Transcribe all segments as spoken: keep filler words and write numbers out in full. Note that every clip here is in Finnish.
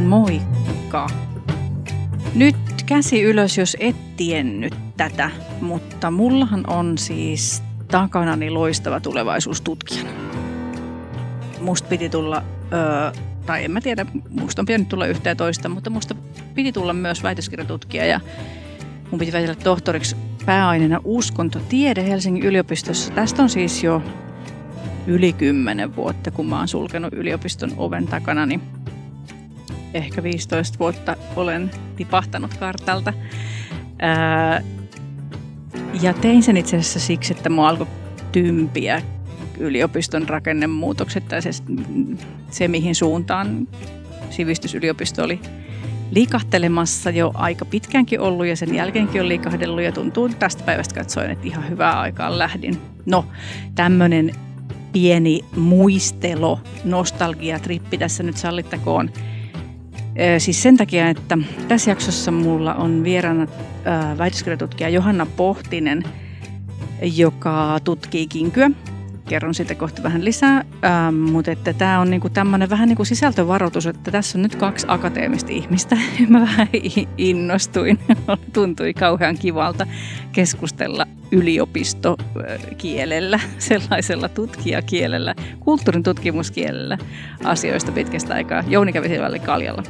Moikka! Nyt käsi ylös, jos et tiennyt tätä, mutta mullahan on siis takanani loistava tulevaisuus tutkijana. Musta piti tulla, öö, tai en mä tiedä, musta on pitänyt tulla yhtä ja toista, mutta musta piti tulla myös väitöskirjatutkija ja mun piti väitellä tohtoriksi pääaineena uskontotiede Helsingin yliopistossa. Tästä on siis jo yli kymmenen vuotta, kun mä oon sulkenut yliopiston oven takana, niin ehkä viisitoista vuotta olen tipahtanut kartalta. Ää, ja tein sen itse asiassa siksi, että mua alkoi tympiä yliopiston rakennemuutokset tai se, se mihin suuntaan sivistysyliopisto oli liikahtelemassa jo aika pitkäänkin ollut ja sen jälkeenkin on liikahdellut ja tuntuu tästä päivästä katsoen, että ihan hyvää aikaan lähdin. No, tämmöinen pieni muistelo, nostalgiatrippi tässä nyt sallittakoon. Siis sen takia, että tässä jaksossa mulla on vieraana väitöskirjatutkija Johanna Pohtinen, joka tutkii kinkyä. Kerron siitä kohta vähän lisää, ähm, mutta että tämä on niinku tämmöinen vähän niin kuin sisältövaroitus, että tässä on nyt kaksi akateemista ihmistä. Mä vähän innostuin, tuntui kauhean kivalta keskustella yliopistokielellä, sellaisella tutkijakielellä, kulttuurin tutkimuskielellä asioista pitkästä aikaa. Jouni kävi siellä kaljalla.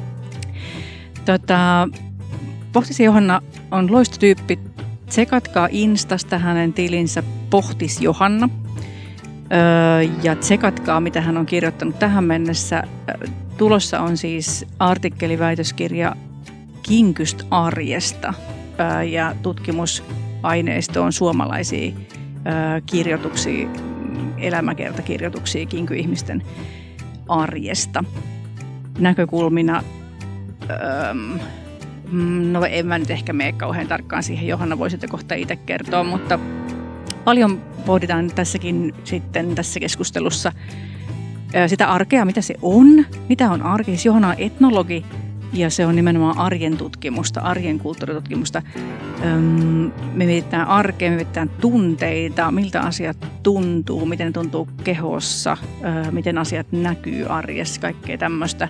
Tota, Pohtisen Johanna on loistotyyppi. Tsekatkaa Instasta hänen tilinsä Pohtis Johanna. Öö, ja tsekatkaa, mitä hän on kirjoittanut tähän mennessä. Tulossa on siis artikkeliväitöskirja kinkystä arjesta öö, ja tutkimusaineisto on suomalaisia öö, kirjoituksia, elämäkertakirjoituksia kinkyihmisten arjesta. Näkökulmina, öö, no en mä nyt ehkä mene kauhean tarkkaan siihen, Johanna voi sitä kohta itse kertoa, mutta paljon pohditaan tässäkin sitten tässä keskustelussa sitä arkea, mitä se on, mitä on arki. Siis Johanna on etnologi ja se on nimenomaan arjen tutkimusta, arjen kulttuuritutkimusta. Me mietitään arkea, me mietitään tunteita, miltä asiat tuntuu, miten ne tuntuu kehossa, miten asiat näkyy arjessa, kaikkea tämmöistä.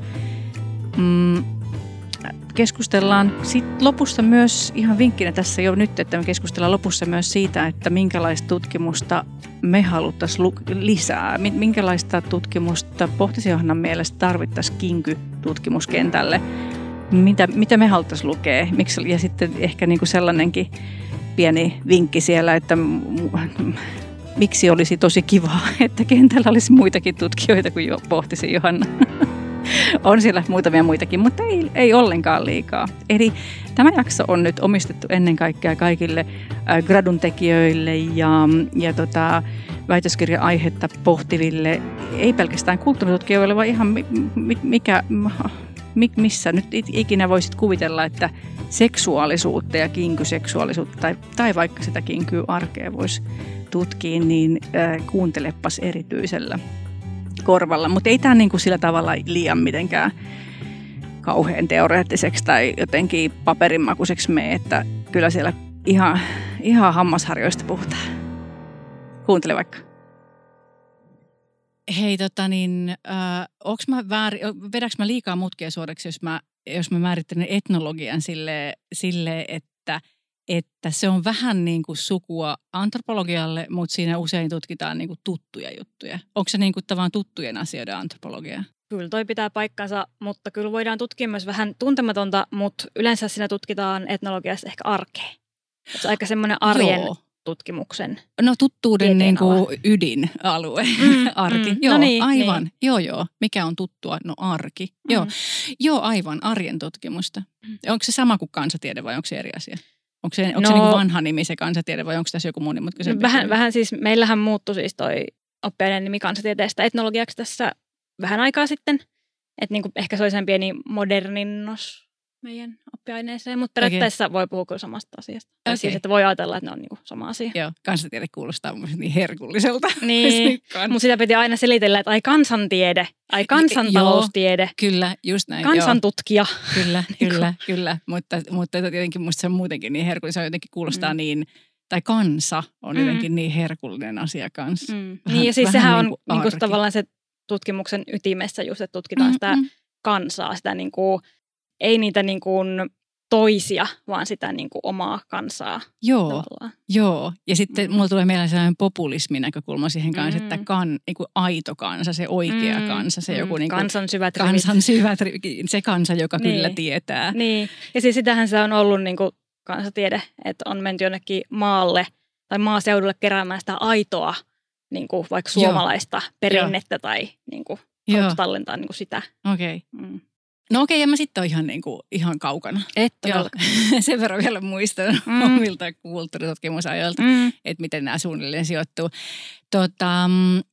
Keskustellaan sitten lopussa myös, ihan vinkkinä tässä jo nyt, että me keskustellaan lopussa myös siitä, että minkälaista tutkimusta me haluttaisiin lisää. Minkälaista tutkimusta Pohtisen Johannan mielestä tarvittaisiin kinky-tutkimuskentälle. Mitä, mitä me haluttaisiin lukea. Miksi, ja sitten ehkä niinku sellainenkin pieni vinkki siellä, että miksi olisi tosi kiva, että kentällä olisi muitakin tutkijoita kuin Pohtisen Johanna. On siellä muutamia muitakin, mutta ei, ei ollenkaan liikaa. Eli tämä jakso on nyt omistettu ennen kaikkea kaikille äh, gradun tekijöille ja, ja tota, väitöskirja-aihetta pohtiville, ei pelkästään kulttuuritutkijoille, vaan ihan mi, mi, mikä, mi, missä nyt ikinä voisit kuvitella, että seksuaalisuutta ja kinkyseksuaalisuutta tai, tai vaikka sitä kinkyarkea voisi tutkia, niin äh, kuuntelepas erityisellä korvalla, mutta ei tämä niinku sillä tavalla liian mitenkään kauhean teoreettiseksi tai jotenkin paperinmakuiseksi mene, että kyllä siellä ihan, ihan hammasharjoista puhutaan. Kuuntele vaikka. Hei, tota niin, äh, onks mä väärin, vedäks mä liikaa mutkia suoraksi, jos mä, jos mä määrittelen etnologian sille, sille että että se on vähän niin kuin sukua antropologialle, mutta siinä usein tutkitaan niin kuin tuttuja juttuja. Onko se niin kuin tavan tuttujen asioiden antropologia? Kyllä toi pitää paikkansa, mutta kyllä voidaan tutkia myös vähän tuntematonta, mutta yleensä siinä tutkitaan etnologiassa ehkä arkea. Se on aika semmoinen arjen Joo. tutkimuksen. No tuttuuden niin kuin ydinalue, mm, arki. Mm, joo, no niin, aivan. Niin. Joo, joo. Mikä on tuttua? No arki. Mm. Joo. joo, aivan. Arjen tutkimusta. Mm. Onko se sama kuin kansatiede vai onko se eri asia? Onko se, onko no, se niin kuin vanha nimi se kansatiede vai onko tässä joku muu nimi? Vähän, vähän siis, meillähän muuttui siis toi oppiaineen nimi kansatieteestä etnologiaksi tässä vähän aikaa sitten. Että niin kuin ehkä se oli sen pieni moderninnos meidän oppiaineeseen, mutta periaatteessa okay. voi puhua kyllä samasta asiasta. Okay. Siis, että voi ajatella, että ne on niin kuin sama asia. Joo, kansatiede kuulostaa mun niin herkulliselta. Niin, mutta sitä piti aina selitellä, että ai kansantiede, ai kansantaloustiede. Joo, kyllä, just näin. Kansantutkija. Joo. Kyllä, kyllä, kyllä. Mutta, mutta tietenkin musta se on muutenkin niin herkullinen, se jotenkin kuulostaa mm. niin, tai kansa on mm. jotenkin niin herkullinen asia kanssa. Mm. Vähän, niin ja siis sehän on niin kuin, niin kuin tavallaan se tutkimuksen ytimessä just, että tutkitaan mm, sitä mm. kansaa, sitä niin kuin, ei niitä niin kuin toisia, vaan sitä niin kuin omaa kansaa. Joo, tavallaan. joo. Ja sitten Mm. mulla tulee mieleen sellainen populisminäkökulma siihen kanssa, Mm. että kan, niin kuin aito kansa, se oikea Mm. kansa, se Mm. joku niin kuin, kansan syvät rivit. kansan syvät rivit, se kansa, joka Niin. kyllä tietää. Niin, ja siis sitähän se on ollut niin kuin kansatiede, että on menty jonnekin maalle tai maaseudulle keräämään sitä aitoa, niin kuin vaikka suomalaista Joo. perinnettä Joo. tai niin kuin, halutaan tallentaa niin kuin sitä. Okei. Okay. Mm. No okei, okay, ja mä sitten oon ihan, niin kuin, ihan kaukana. Et sen verran vielä muistan mm. omilta kulttuuritutkimusajoilta, mm. että miten nämä suunnilleen sijoittuu. Tota,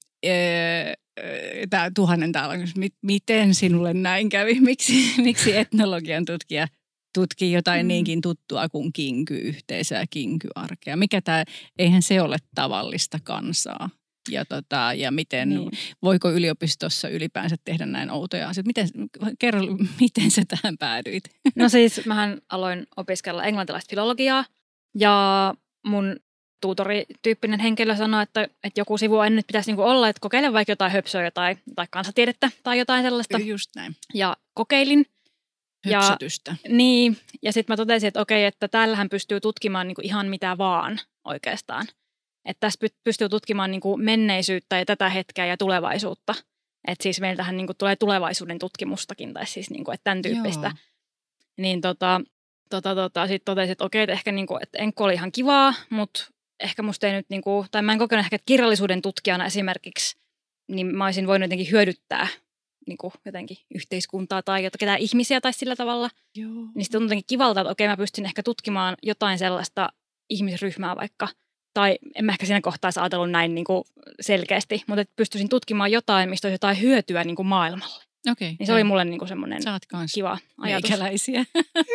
tämä tuhannen täällä on, miten sinulle näin kävi? Miksi, miksi etnologian tutkija tutkii jotain mm. niinkin tuttua kuin kinky-yhteisöä ja kinky-arkea? Mikä tämä, eihän se ole tavallista kansaa. Ja, tota, ja miten, niin. voiko yliopistossa ylipäänsä tehdä näin outoja asioita? Miten, kerro, miten sä tähän päädyit? No siis mähän aloin opiskella englantilaista filologiaa ja mun tuutorityyppinen henkilö sanoi, että, että joku sivuaine nyt pitäisi niinku olla, että kokeile vaikka jotain höpsöä tai, tai kansatiedettä tai jotain sellaista. Just näin. Ja kokeilin. Höpsötystä. Ja, niin, ja sitten mä totesin, että okei, että täällähän pystyy tutkimaan niinku ihan mitä vaan oikeastaan. Että tässä pystyy tutkimaan niin kuin menneisyyttä ja tätä hetkeä ja tulevaisuutta. Että siis meiltähän niin kuin tulee tulevaisuuden tutkimustakin tai siis niin kuin, että tämän tyyppistä. Joo. Niin tota, tota, tota, sitten totesin, että okei, että ehkä niin kuin, että enkko oli ihan kivaa, mutta ehkä musta ei nyt, niin kuin, tai mä en kokenut ehkä kirjallisuuden tutkijana esimerkiksi, niin mä olisin voinut jotenkin hyödyttää niin kuin jotenkin yhteiskuntaa tai ketään ihmisiä tai sillä tavalla. Joo. Niin sitten on jotenkin kivalta, että okei, mä pystyn ehkä tutkimaan jotain sellaista ihmisryhmää vaikka, tai en mä ehkä siinä kohtaa ajatellut näin niin kuin selkeästi, mutta että pystyisin tutkimaan jotain, mistä olisi jotain hyötyä niin kuin maailmalle. Okay, niin se jo. oli mulle niin kuin semmoinen kiva ajatus. Meikäläisiä.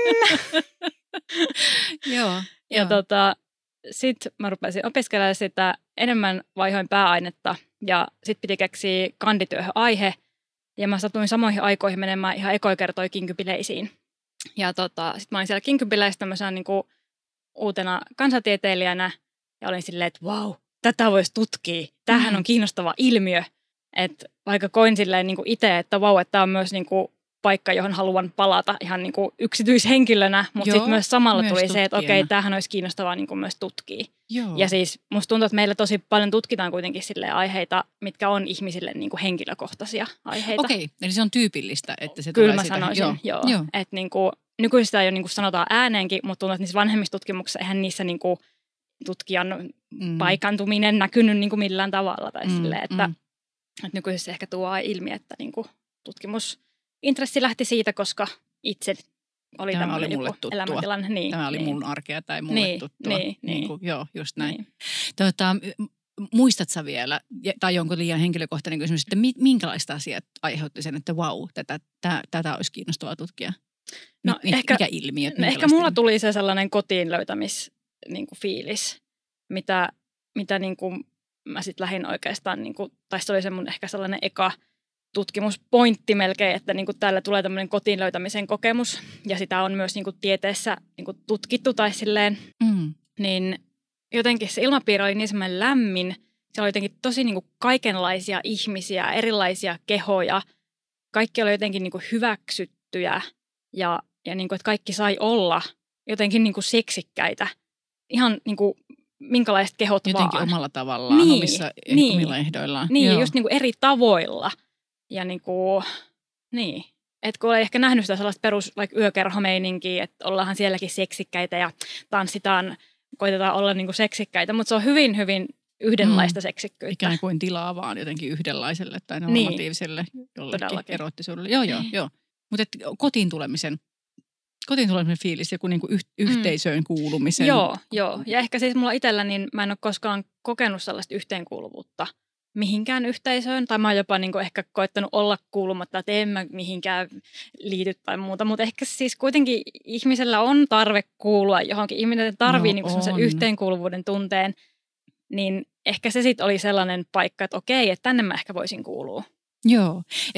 Joo. Ja tota, sitten mä rupesin opiskelemaan sitä, enemmän vaihoin pääainetta ja sitten piti keksiä kandityöhön aihe. Ja mä satuin samoihin aikoihin menemään ihan ekoi kertoi kinkybileisiin. Ja tota, sitten mä olin siellä kinkybileissä tämmöisenä niin kuin uutena kansatieteilijänä. Ja olin silleen, että vau, tätä voisi tutkia. Tämähän mm. on kiinnostava ilmiö. Että vaikka koin silleen niin kuin itse, että vau, että tämä on myös niin kuin paikka, johon haluan palata ihan niin kuin yksityishenkilönä. Mutta sitten myös samalla myös tuli tutkijana. Se, että okei, tämähän olisi kiinnostavaa niin kuin myös tutkia. Joo. Ja siis musta tuntuu, että meillä tosi paljon tutkitaan kuitenkin silleen aiheita, mitkä on ihmisille niin kuin henkilökohtaisia aiheita. Okei, eli se on tyypillistä, että se Kyllä tulee mä sitä. sanoisin, joo. joo. joo. Että niin kuin, nykyistä jo niin kuin sanotaan ääneenkin, mutta tuntuu, että niissä vanhemmissa tutkimuksissa eihän niissä niin kuin tutkijan mm. paikantuminen näkynyt niin kuin millään tavalla. Tai mm, silleen, että, mm. että nykyisessä ehkä tuo ilmi, että niin kuin tutkimusintressi lähti siitä, koska itse oli tämä tämmöinen oli mulle joku tuttua. elämäntilanne. Niin, tämä oli niin. mun arkea tai mulle niin, tuttua. Niin, niin kuin, joo, just näin. Niin. Tota, muistatko sä vielä, tai jonkun liian henkilökohtainen kysymys, että minkälaista asiat aiheutti sen, että vau, tätä, tätä, tätä olisi kiinnostavaa tutkia? No, Mi, ehkä, mikä ilmiö? No ehkä mulla tuli se sellainen kotiin löytämis niin kuin fiilis, mitä, mitä niin kuin mä sitten lähdin oikeastaan, niin kuin, tai se oli se mun ehkä sellainen eka tutkimuspointti melkein, että niin kuin täällä tulee tämmöinen kotiin löytämisen kokemus, ja sitä on myös niin kuin tieteessä niin kuin tutkittu tai silleen, mm. niin jotenkin se ilmapiiri oli niin semmoinen lämmin, se oli jotenkin tosi niin kuin kaikenlaisia ihmisiä, erilaisia kehoja, kaikki oli jotenkin niin kuin hyväksyttyjä, ja, ja niin kuin, että kaikki sai olla jotenkin niin kuin seksikkäitä, ihan niin kuin minkälaiset kehot jotenkin vaan. Jotenkin omalla tavallaan, niin, omissa, niin, omilla ehdoillaan. Niin, Joo. just niin kuin eri tavoilla. Ja niin kuin, niin. Että kun olen ehkä nähnyt sitä sellaista perus vaikka yökerhomeininkiä, että ollaanhan sielläkin seksikkäitä ja tanssitaan, koitetaan olla niin kuin seksikkäitä, mutta se on hyvin, hyvin yhdenlaista mm. seksikkyyttä. Ikään kuin tilaa vaan jotenkin yhdenlaiselle tai normatiiviselle niin. jollekin erottisuudelle. Joo, joo, joo. Mutta kotiin tulemisen, kotiin tulemisen fiilis, joku niinku yh, yhteisöön kuulumisen. Joo, joo. Ja ehkä siis mulla itsellä, niin mä en ole koskaan kokenut sellaista yhteenkuuluvuutta mihinkään yhteisöön. Tai mä oon jopa niinku ehkä koettanut olla kuulumatta, että en mä mihinkään liity tai muuta. Mutta ehkä siis kuitenkin ihmisellä on tarve kuulua johonkin. Ihminen tarvii no, niinku semmoisen yhteenkuuluvuuden tunteen. Niin ehkä se sitten oli sellainen paikka, että okei, että tänne mä ehkä voisin kuulua. Joo, että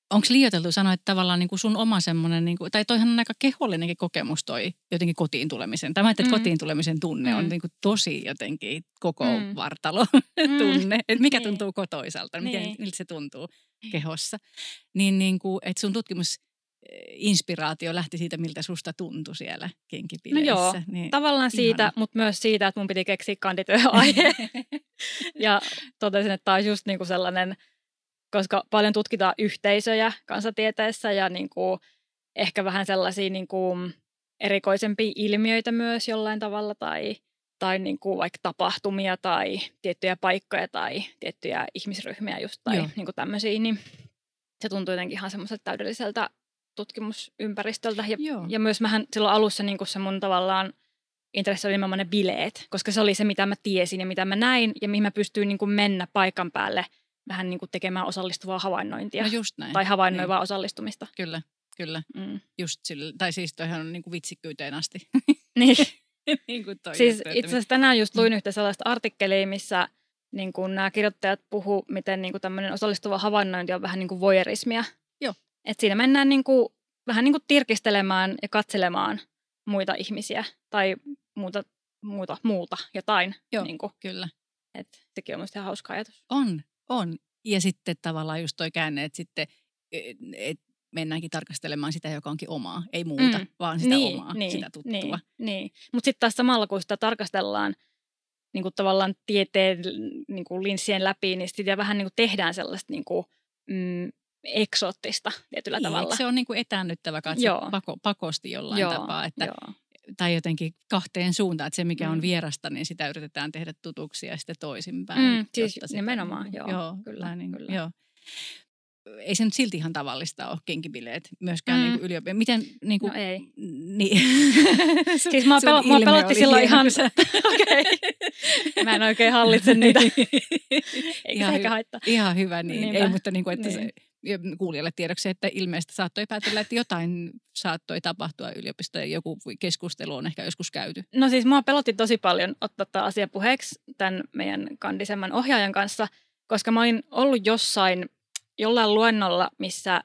onko liioiteltu sanoa, että tavallaan niin kuin sun oma semmoinen, niin kuin, tai toihan on aika kehollinenkin kokemus toi jotenkin kotiin tulemisen. Tämä, että mm. kotiin tulemisen tunne mm. on niin kuin tosi jotenkin koko mm. vartalo tunne, mm. että mikä tuntuu kotoisalta, miten, niin. miltä se tuntuu kehossa. Niin, niin kuin, että sun tutkimusinspiraatio lähti siitä, miltä susta tuntui siellä kenkipileissä. No joo, niin, tavallaan siitä, ihana. Mutta myös siitä, että mun piti keksiä kandityöaihe. Ja totesin, että tämä on just niin kuin sellainen, koska paljon tutkitaan yhteisöjä kansatieteessä ja niin kuin ehkä vähän sellaisia niin kuin erikoisempia ilmiöitä myös jollain tavalla tai, tai niin kuin vaikka tapahtumia tai tiettyjä paikkoja tai tiettyjä ihmisryhmiä just tai niin kuin tämmöisiä, niin se tuntuu jotenkin ihan semmoiselta täydelliseltä tutkimusympäristöltä. Ja, ja myös mähän silloin alussa niin kuin se mun tavallaan intressi oli nimenomaan ne bileet, koska se oli se, mitä mä tiesin ja mitä mä näin ja mihin mä pystyin niin kuin mennä paikan päälle vähän niin kuin tekemään osallistuvaa havainnointia. No just näin. Tai havainnoivaa niin. osallistumista. Kyllä, kyllä. Mm. Just sillä, tai siis toihan on niin kuin vitsikkyyteen asti. Niin. niin kuin toi siis itse asiassa tänään just luin yhtä sellaista artikkelia, missä niin kuin nämä kirjoittajat puhuu, miten niin kuin tämmöinen osallistuva havainnointi on vähän niin kuin voyeurismia. Joo. Että siinä mennään niin kuin, vähän niin kuin tirkistelemään ja katselemaan muita ihmisiä tai muuta, muuta, muuta jotain. Joo, niin kuin. Kyllä. Että sekin on musta ihan hauska ajatus. On. On. Ja sitten tavallaan just toi käänne, että sitten et mennäänkin tarkastelemaan sitä, joka onkin omaa. Ei muuta, mm. vaan sitä niin, omaa, niin, sitä tuttua. Niin, niin. Mutta sitten taas samalla, kun sitä tarkastellaan niin kuin tavallaan tieteen niin kuin linssien läpi, niin sitten vähän niin kuin tehdään sellaista niin kuin, mm, eksoottista tietyllä niin, tavalla. Se on niin kuin etäännyttävä katse pako, pakosti jollain Joo, tapaa. Että joo. Tai jotenkin kahteen suuntaan, että se mikä on vierasta, niin sitä yritetään tehdä tutuksi ja sitten toisinpäin. Mm, siis sitä, nimenomaan, joo, joo kyllä, niin, kyllä. Joo. Ei se nyt silti ihan tavallista ole kenkibileet myöskään mm. niin yliopistossa. Miten niin kuin, no ei. Niin. Siis mua, pel- mua pelotti silloin ihan, okei. Okay. Mä en oikein hallitse niitä. Eikä se eikä haittaa. Ihan hyvä niin. Niinpä. Ei, mutta niin kuin, että niin. se, kuulijalle tiedoksi, että ilmeisesti saattoi päätellä, että jotain saattoi tapahtua yliopistossa ja joku keskustelu on ehkä joskus käyty. No siis mua pelotti tosi paljon ottaa tämä asia puheeksi tämän meidän kandisemman ohjaajan kanssa, koska mä olin ollut jossain jollain luennolla, missä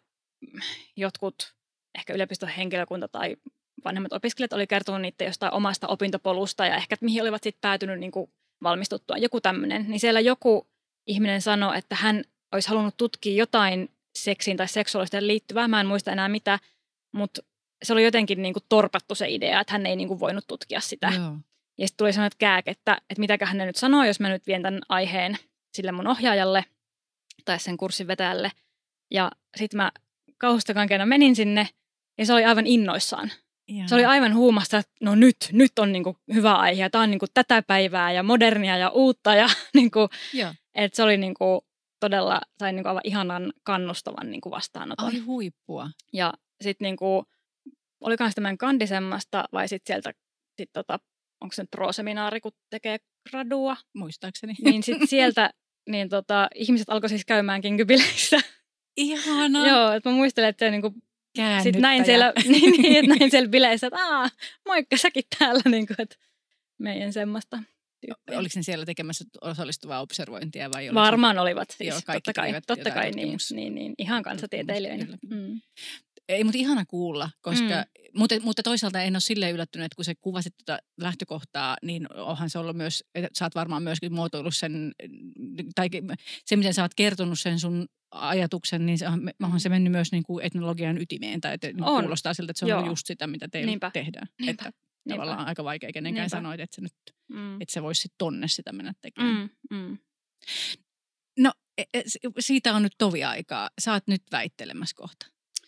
jotkut ehkä yliopiston henkilökunta tai vanhemmat opiskelijat oli kertonut niitä jostain omasta opintopolusta ja ehkä mihin olivat sitten päätynyt niin kuin valmistuttua. Joku tämmöinen. Niin siellä joku ihminen sanoi, että hän olisi halunnut tutkia jotain seksiin tai seksuaalisuuteen liittyvää. Mä en muista enää mitä, mutta se oli jotenkin niin kuin torpattu se idea, että hän ei niin kuin voinut tutkia sitä. Joo. Ja sitten tuli sellainen kääk, että, että mitäköhän hän nyt sanoo, jos mä nyt vien tämän aiheen sille mun ohjaajalle tai sen kurssin vetäjälle. Ja sitten mä kauhustakankeena menin sinne ja se oli aivan innoissaan. Jaa. Se oli aivan huumassa, että no nyt, nyt on niinku hyvä aihe ja tämä on niinku tätä päivää ja modernia ja uutta. Ja niinku, että se oli niinku todella, sain niinku aivan ihanan kannustavan niinku vastaanoton. Ai huippua. Ja sitten niinku, olikohan sitä meidän kandisemmasta vai sitten sieltä, sit tota, onko se nyt pro-seminaari, kun tekee gradua. Muistaakseni. Niin sitten sieltä niin tota, ihmiset alkoi siis käymään kinkybileissä. Ihanaa. Joo, että mä muistelen, että se niinku, sit näin siellä, niin, niin, että näin siellä bileissä, että aah, moikka säkin täällä, niinku, että meidän semmoista tyyppiä. Oliko ne siellä tekemässä osallistuvaa observointia vai? Varmaan olivat siis, joo, totta kai, totta kai niin, niin, niin, ihan kansatieteilijöinä. Mm. Ei, mutta ihana kuulla, koska, mm. mutta, mutta toisaalta en ole silleen yllättynyt, että kun se kuvasit tuota lähtökohtaa, niin onhan se ollut myös, että sä oot varmaan myöskin muotoillut sen, tai se miten sä oot kertonut sen sun ajatuksen, niin se on, onhan se mennyt myös niin kuin etnologian ytimeen, tai että on. Kuulostaa siltä, että se on Joo. just sitä, mitä teillä Niinpä. tehdään. Niinpä. Että Niinpä. Tavallaan aika vaikea kenenkään Niinpä. sanoit, että, se nyt, mm. että se voisi sitten tonne sitä mennä tekemään. Mm. Mm. No, siitä on nyt tovi aikaa. Sä oot nyt väittelemässä kohta.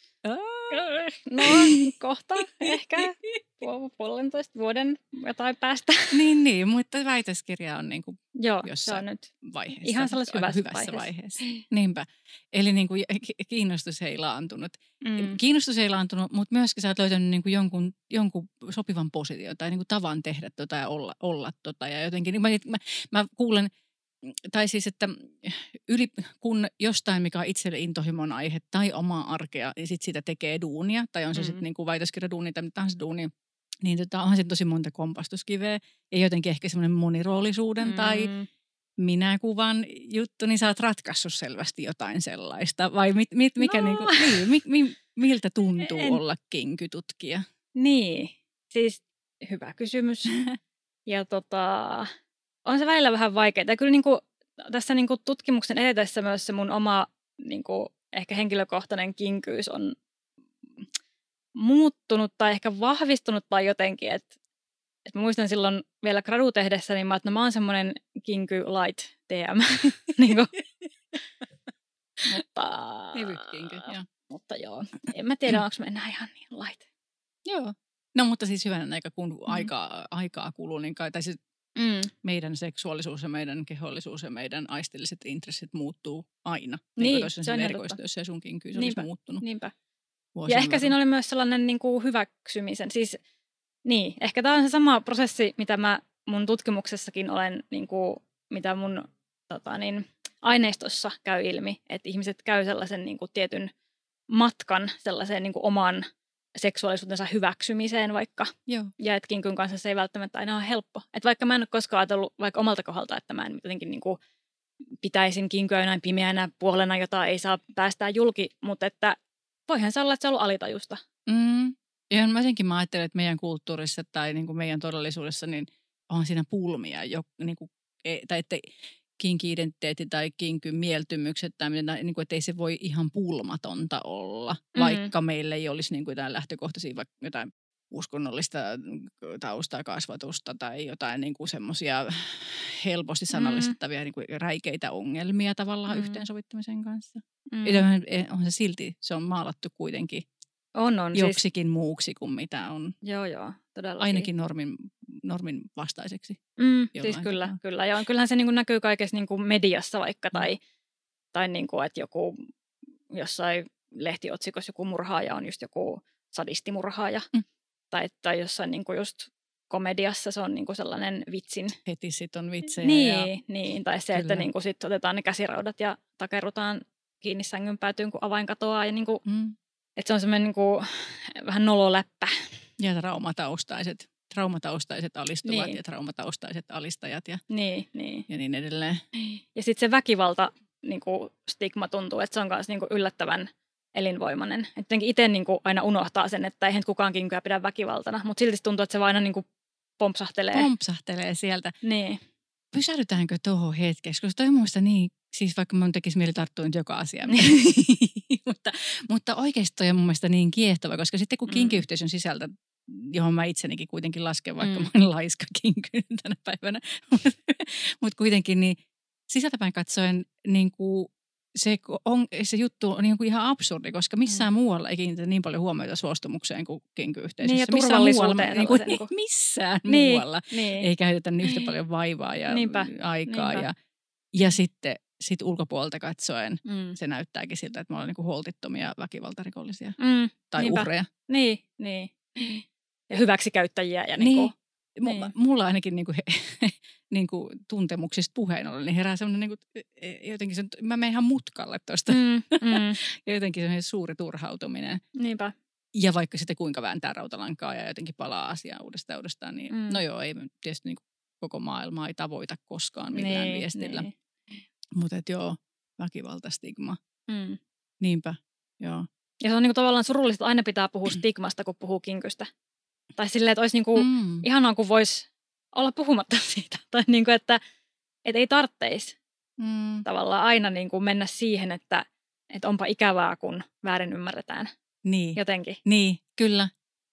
No, kohta ehkä puolentoista vuoden jotain päästä. Niin, niin, mutta väitöskirja on niin kuin Joo, jossain se on nyt vaiheessa. ihan sellaisessa hyvässä, hyvässä vaiheessa. vaiheessa. Niinpä. Eli niin kuin kiinnostus ei laantunut. Mm. Kiinnostus ei laantunut, mutta myöskin sä oot löytänyt niin kuin jonkun, jonkun sopivan position tai niin kuin tavan tehdä tota ja olla, olla tota. Ja jotenkin, mä, mä, mä kuulen, tai siis, että yli, kun jostain, mikä on itselle intohimon aihe tai omaa arkea, ja sitten siitä tekee duunia, tai on se mm. sitten niin kuin väitöskirjaduuni tai mitä tahansa duunia, niin tota, onhan se tosi monta kompastuskiveä ja jotenkin ehkä semmoinen moniroolisuuden mm. tai minäkuvan juttu, niin sä oot ratkaissut selvästi jotain sellaista. Vai mit, mit, mikä No. niinku, niin, mi, mi, miltä tuntuu En- olla kinkytutkija? Niin, siis hyvä kysymys. Ja tota, on se välillä vähän vaikeaa. Ja kyllä niinku, tässä niinku tutkimuksen edetessä myös se mun oma niinku, ehkä henkilökohtainen kinkyys on muuttunut tai ehkä vahvistunut tai jotenkin. Että et mä muistan silloin vielä gradu tehdessä, niin mä, että no, mä oon semmoinen kinky light T M. niinku. Mutta, Kevytkinky, joo. mutta joo, en mä tiedä, onko mä enää ihan niin light. Joo. No mutta siis hyvänä aika, kun Mm. aikaa, aikaa kuluu, niin kai, tai siis Mm. meidän seksuaalisuus ja meidän kehollisuus ja meidän aistilliset intressit muuttuu aina. Niin, niin kuin se on tuossa ihan erikoistyössä ja sun kinkyys olisi Niinpä, muuttunut. Niinpä. vuosien Ja ehkä verran. siinä oli myös sellainen niin kuin hyväksymisen. Siis, niin, ehkä tämä on se sama prosessi, mitä mä mun tutkimuksessakin olen, niin kuin, mitä mun tota, niin, aineistossa käy ilmi, että ihmiset käy sellaisen niin kuin, tietyn matkan sellaiseen niin kuin, oman seksuaalisuutensa hyväksymiseen vaikka. Joo. Ja että kinkyn kanssa se ei välttämättä aina ole helppo. Että vaikka mä en ole koskaan ajatellut vaikka omalta kohdalta, että mä en jotenkin niin kuin, pitäisin kinkyä jonain pimeänä puolena, jota ei saa päästää julki, mutta että voihan se olla, että se on ollut alitajusta. Mm. Ja mä jotenkin mä ajattelen, että meidän kulttuurissa tai niin kuin meidän todellisuudessa niin on siinä pulmia, jo, niin kuin, tai että kinki-identiteetti tai kinky-mieltymykset, tai niin kuin, että ei se voi ihan pulmatonta olla, mm-hmm. vaikka meillä ei olisi niin kuin jotain lähtökohtaisia, vaikka jotain uskonnollista taustaa, kasvatusta tai jotain niin kuin semmoisia helposti sanallistettavia mm. niin kuin räikeitä ongelmia tavallaan mm. yhteensovittamisen kanssa. Mm. Ja on se silti, se on maalattu kuitenkin on, on, joksikin siis muuksi kuin mitä on. Joo, joo, todellakin. Ainakin normin, normin vastaiseksi. Mm, siis kyllä, tapaa. kyllä. Ja kyllähän se niin kuin näkyy kaikessa niin kuin mediassa vaikka, tai, mm. tai niin kuin, että joku jossain lehtiotsikossa joku murhaaja on just joku sadistimurhaaja. Mm. Tai, tai jossain niin kuin just komediassa se on niin kuin sellainen vitsin. Heti sit on vitsejä. Niin, ja... niin tai se, kyllä. että niin kuin sit otetaan ne käsiraudat ja takerrutaan kiinni sängyn päätyyn, kun avain katoaa. Ja niin kuin, mm. että se on semmoinen niin kuin vähän nololäppä. Ja traumataustaiset, traumataustaiset alistuvat niin. ja traumataustaiset alistajat ja niin, niin. ja niin edelleen. Ja sitten se väkivalta niin kuin stigma tuntuu, että se on myös niin kuin yllättävän elinvoimainen. Jotenkin itse niin kuin aina unohtaa sen, että eihän kukaan kinkyä pidä väkivaltana, mutta silti tuntuu, että se vaan aina niin kuin pompsahtelee. Pompsahtelee sieltä. Niin. Pysähdytäänkö tuohon hetkeksi, koska toi muista niin, siis vaikka mun tekisi mieli tarttua nyt joka asia. mutta, mutta oikeasti toi on mun mielestä niin kiehtova, koska sitten kun mm. kinkiyhteisön sisältä, johon mä itsenikin kuitenkin lasken, vaikka mm. mä olen laiska kinky tänä päivänä, mutta kuitenkin niin sisältäpäin katsoen niin kuin se, on, se juttu on niin kuin ihan absurdi, koska missään mm. muualla ei kiinnitä niin paljon huomiota suostumukseen kuin kinkyyhteisössä. Niin ja missään turvallisuuteen. Niin kuin, niin kuin, missään niin, muualla niin. ei käytetä niin yhtä paljon vaivaa ja niinpä, aikaa. niinpä. Ja, ja sitten sit ulkopuolelta katsoen mm. se näyttääkin siltä, että me ollaan niin kuin holtittomia väkivaltarikollisia mm, tai niinpä. uhreja. Niin, niin. Ja hyväksikäyttäjiä. Ja niin. Niin. Niin. Mulla ainakin niin kuin, niin kuin tuntemuksista puheen ollen, niin herää semmoinen, niin kuin, jotenkin se, mä menen ihan mutkalle tuosta. Mm, mm. ja jotenkin semmoinen suuri turhautuminen. Niinpä. Ja vaikka sitten kuinka vääntää rautalankaa ja jotenkin palaa asiaan uudestaan uudestaan, niin mm. no joo, ei tietysti niin kuin koko maailmaa ei tavoita koskaan millään niin, viestillä. Niin. Mutta et joo, väkivaltastigma. Mm. Niinpä, joo. Ja se on niin kuin tavallaan surullista, että aina pitää puhua stigmasta, kun puhuu kinkystä. Tai silleen, että olisi niinku mm. ihanaa, kun voisi olla puhumatta siitä. Tai niinku, että et ei tarvitsisi mm. tavallaan aina niinku mennä siihen, että et onpa ikävää, kun väärin ymmärretään. Niin. Jotenkin. Niin, kyllä.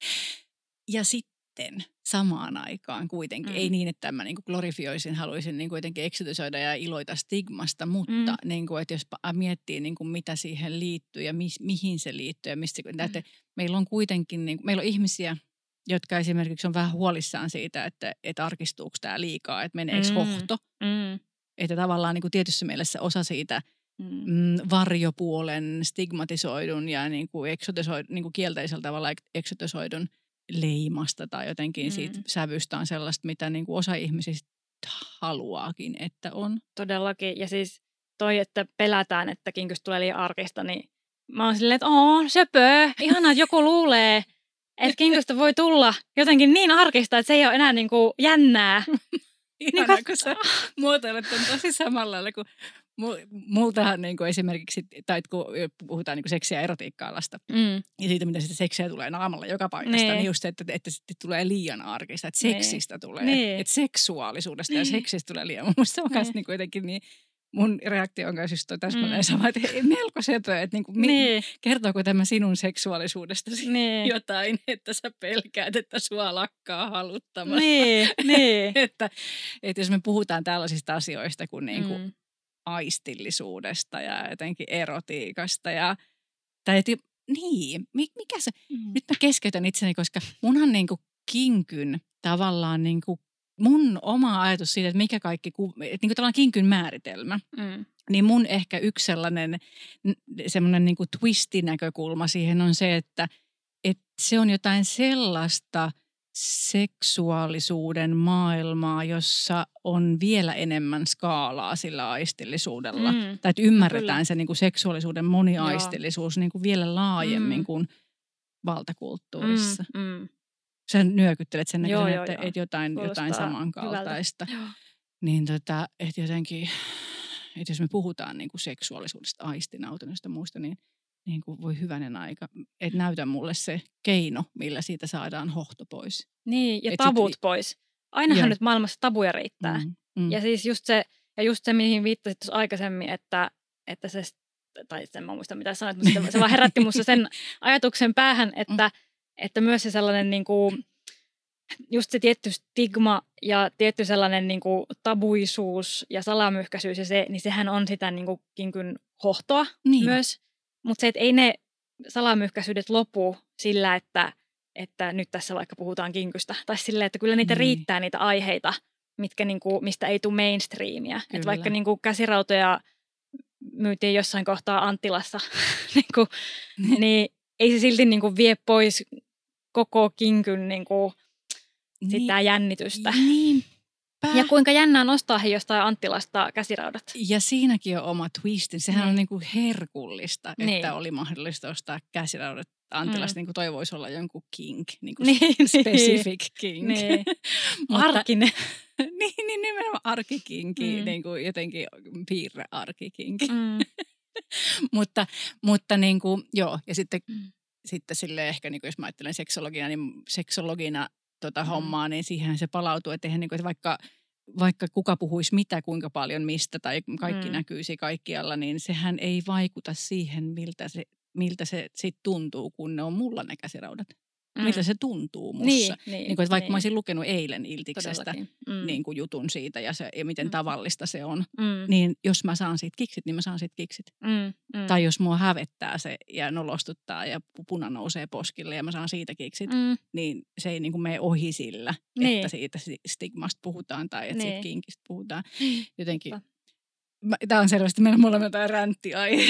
Ja sitten samaan aikaan kuitenkin, mm. ei niin, että mä niinku glorifioisin, haluaisin niinku jotenkin eksytysoida ja iloita stigmasta, mutta mm. niinku, että jos miettii, niinku, mitä siihen liittyy ja mi- mihin se liittyy ja mistä, mm. että meillä on kuitenkin, niinku, meillä on ihmisiä, jotka esimerkiksi on vähän huolissaan siitä, että, että arkistuuko tämä liikaa, että meneekö mm. hohto. Mm. Että tavallaan niin kuin tietyssä mielessä osa siitä mm. Mm, varjopuolen stigmatisoidun ja niin kuin eksotisoidun, niin kuin kielteisellä tavalla eksotisoidun leimasta tai jotenkin mm. siitä sävystä on sellaista, mitä niin kuin osa ihmisistä haluaakin, että on. Todellakin. Ja siis toi, että pelätään, että kinkystä tulee liian arkista, niin mä oon silleen, että ooo, söpö, ihanaa, että joku luulee. Että kinkystä voi tulla jotenkin niin arkista, että se ei ole enää niin kuin jännää. Ihana, kun sä muotoilet on tosi samalla lailla kuin multahan niin kuin esimerkiksi, tai kun puhutaan niin kuin seksiä ja erotiikka-alasta, mm. ja siitä, mitä sitä seksiä tulee naamalla joka paikasta, nee. niin just se, että, että sitten tulee liian arkista, että seksistä nee. tulee, nee. että seksuaalisuudesta ja seksistä tulee liian. Mun mielestä se on myös niin jotenkin niin, mun reaktio on myös just täsmälleen mm. sama, että melko söpö, että niin kuin, nee. kertooko tämä sinun seksuaalisuudestasi nee. jotain, että sä pelkäät, että sua lakkaa haluttamasta. Nee. Nee. että, että jos me puhutaan tällaisista asioista kuin niin kuin mm. aistillisuudesta ja jotenkin erotiikasta ja tai et, niin, mikä se, mm. nyt mä keskeytän itseni, koska munhan niinku kinkyn tavallaan niinku, mun oma ajatus siitä, että mikä kaikki, että niinku tavallaan kinkyn määritelmä, mm. niin mun ehkä yksi sellainen semmoinen niinku twistinäkökulma siihen on se, että, että se on jotain sellaista seksuaalisuuden maailmaa, jossa on vielä enemmän skaalaa sillä aistillisuudella. Mm. Tai että ymmärretään no, se niin kuin seksuaalisuuden moniaistillisuus niin kuin vielä laajemmin mm. kuin valtakulttuurissa. Mm. Mm. Sä nyökyttelet sen näköisen, joo, että, joo, että jotain, jotain samankaltaista. Niin tota, että jotenkin, että jos me puhutaan niin kuin seksuaalisuudesta, aistinautinnosta ja muista, niin niin kuin voi hyvänen aika, että näytä mulle se keino, millä siitä saadaan hohto pois. Niin, ja et tabut sit pois. Ainahan ja nyt maailmassa tabuja riittää. Mm, mm. Ja siis just se, ja just se, mihin viittasit tuossa aikaisemmin, että, että se, tai en mä muista mitä sanoit, mutta se vaan herätti musta sen ajatuksen päähän, että, mm. että myös se sellainen niin kuin, just se tietty stigma ja tietty sellainen niin kuin tabuisuus ja salamyhkäisyys, ja se, niin sehän on sitä niin kuin kinkyn hohtoa niin. myös. Mutta se, että ei ne salamyhkäisyydet lopu sillä, että, että nyt tässä vaikka puhutaan kinkystä. Tai sillä, että kyllä niitä niin. riittää niitä aiheita, mitkä niinku, mistä ei tule mainstreamia. Että vaikka niinku käsirautoja myytiin jossain kohtaa Anttilassa, niinku, niin ei se silti niinku vie pois koko kinkyn niinku, sitä niin. jännitystä. Niin. Ja kuinka jännää on ostaa he jostain Anttilasta käsiraudat. Ja siinäkin on oma twistin. Sehän niin. on niin kuin herkullista, niin. että oli mahdollista ostaa käsiraudat Anttilasta. Mm. Niin kuin toivoisi olla jonkun kink, niin kuin niin, specific kink. Niin. Arkinen. niin, niin nimenomaan arkikinki, mm. niin kuin jotenkin piirre arkikinki. Mm. mutta mutta niin kuin, joo, ja sitten, mm. sitten silleen ehkä, niin kuin jos mä ajattelen seksologina, niin seksologina Tota mm. hommaa, niin siihen se palautuu, että, eihän, että vaikka, vaikka kuka puhuisi mitä, kuinka paljon, mistä tai kaikki mm. näkyisi kaikkialla, niin sehän ei vaikuta siihen, miltä se, miltä se sit tuntuu, kun ne on mulla ne käsiraudat. Mm. Miltä se tuntuu mussa. Niin, niin, niin kuin, että vaikka niin. mä olisin lukenut eilen Iltiksestä mm. niin kuin jutun siitä ja, se, ja miten mm. tavallista se on, mm. niin jos mä saan siitä kiksit, niin mä saan siitä kiksit. Mm. Mm. Tai jos mua hävettää se ja nolostuttaa ja puna nousee poskille ja mä saan siitä kiksit, mm. niin se ei niin kuin mene ohi sillä, niin. että siitä stigmasta puhutaan tai että niin. siitä kinkistä puhutaan. Jotenkin, tämä on selvästi meillä molemmilta ränttiaihe.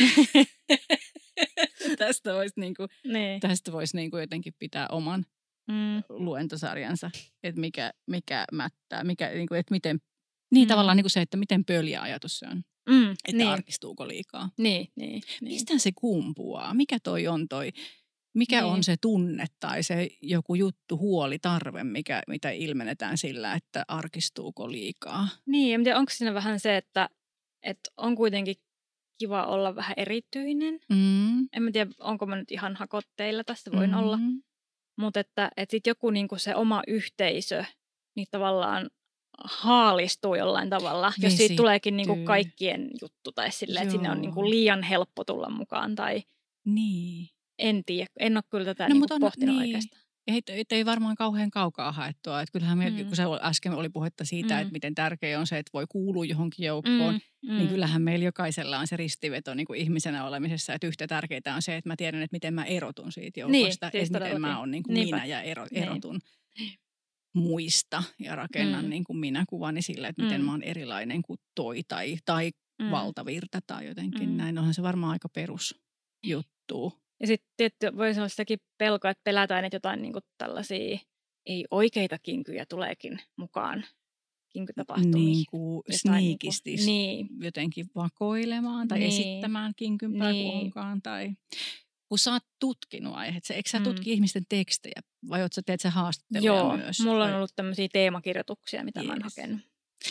Tästä voisi niinku, niin. vois niinku jotenkin pitää oman mm. luentosarjansa, että mikä, mikä mättää, mikä, niinku, että miten, niin mm. tavallaan niinku se, että miten pöljä ajatus se on, mm. että niin. arkistuuko liikaa. Niin, niin, niin. Mistä se kumpuaa? Mikä toi on toi, mikä niin. on se tunne tai se joku juttu, huoli, tarve, mikä, mitä ilmennetään sillä, että arkistuuko liikaa? Niin, en tiedä, onko siinä vähän se, että, että on kuitenkin kiva olla vähän erityinen. Mm. En mä tiedä, onko mä nyt ihan hakotteilla, tässä voin mm. olla. Mutta että, että sitten joku niinku se oma yhteisö, niin tavallaan haalistuu jollain tavalla. Vesittyy. Jos siitä tuleekin niinku kaikkien juttu tai silleen, että sinne on niinku liian helppo tulla mukaan. Tai niin. En tiedä, en ole kyllä tätä no, niinku pohtinut niin. oikeastaan. Ei, ei varmaan kauhean kaukaa haettua. Että kyllähän me, mm. kun se äsken oli puhetta siitä, mm. että miten tärkeää on se, että voi kuulua johonkin joukkoon, mm. Mm. niin kyllähän meillä jokaisella on se ristiveto niin kuin ihmisenä olemisessa, että yhtä tärkeää on se, että mä tiedän, että miten mä erotun siitä joukosta, niin, että miten mä oon niin kuin minä ja ero, erotun niin. muista ja rakennan mm. niin kuin minäkuvani sillä, että miten mm. mä oon erilainen kuin toi tai, tai mm. valtavirta tai jotenkin mm. näin. Onhan se varmaan aika perusjuttu. Ja sitten tietty voisi olla sitäkin pelkoa, että pelätään, että jotain niin kuin tällaisia ei oikeita kinkyjä tuleekin mukaan kinkytapahtumiin. Niin kuin sniikisti niin kuin, jotenkin vakoilemaan tai niin. esittämään kinkympää niin. kuin onkaan. Tai kun sä oot tutkinut aiheet, eikö sä tutki mm. ihmisten tekstejä vai oot sä, teet sä haastatteluja Joo, myös? Joo, mulla on vai? ollut tämmöisiä teemakirjoituksia, mitä yes. mä oon hakenut.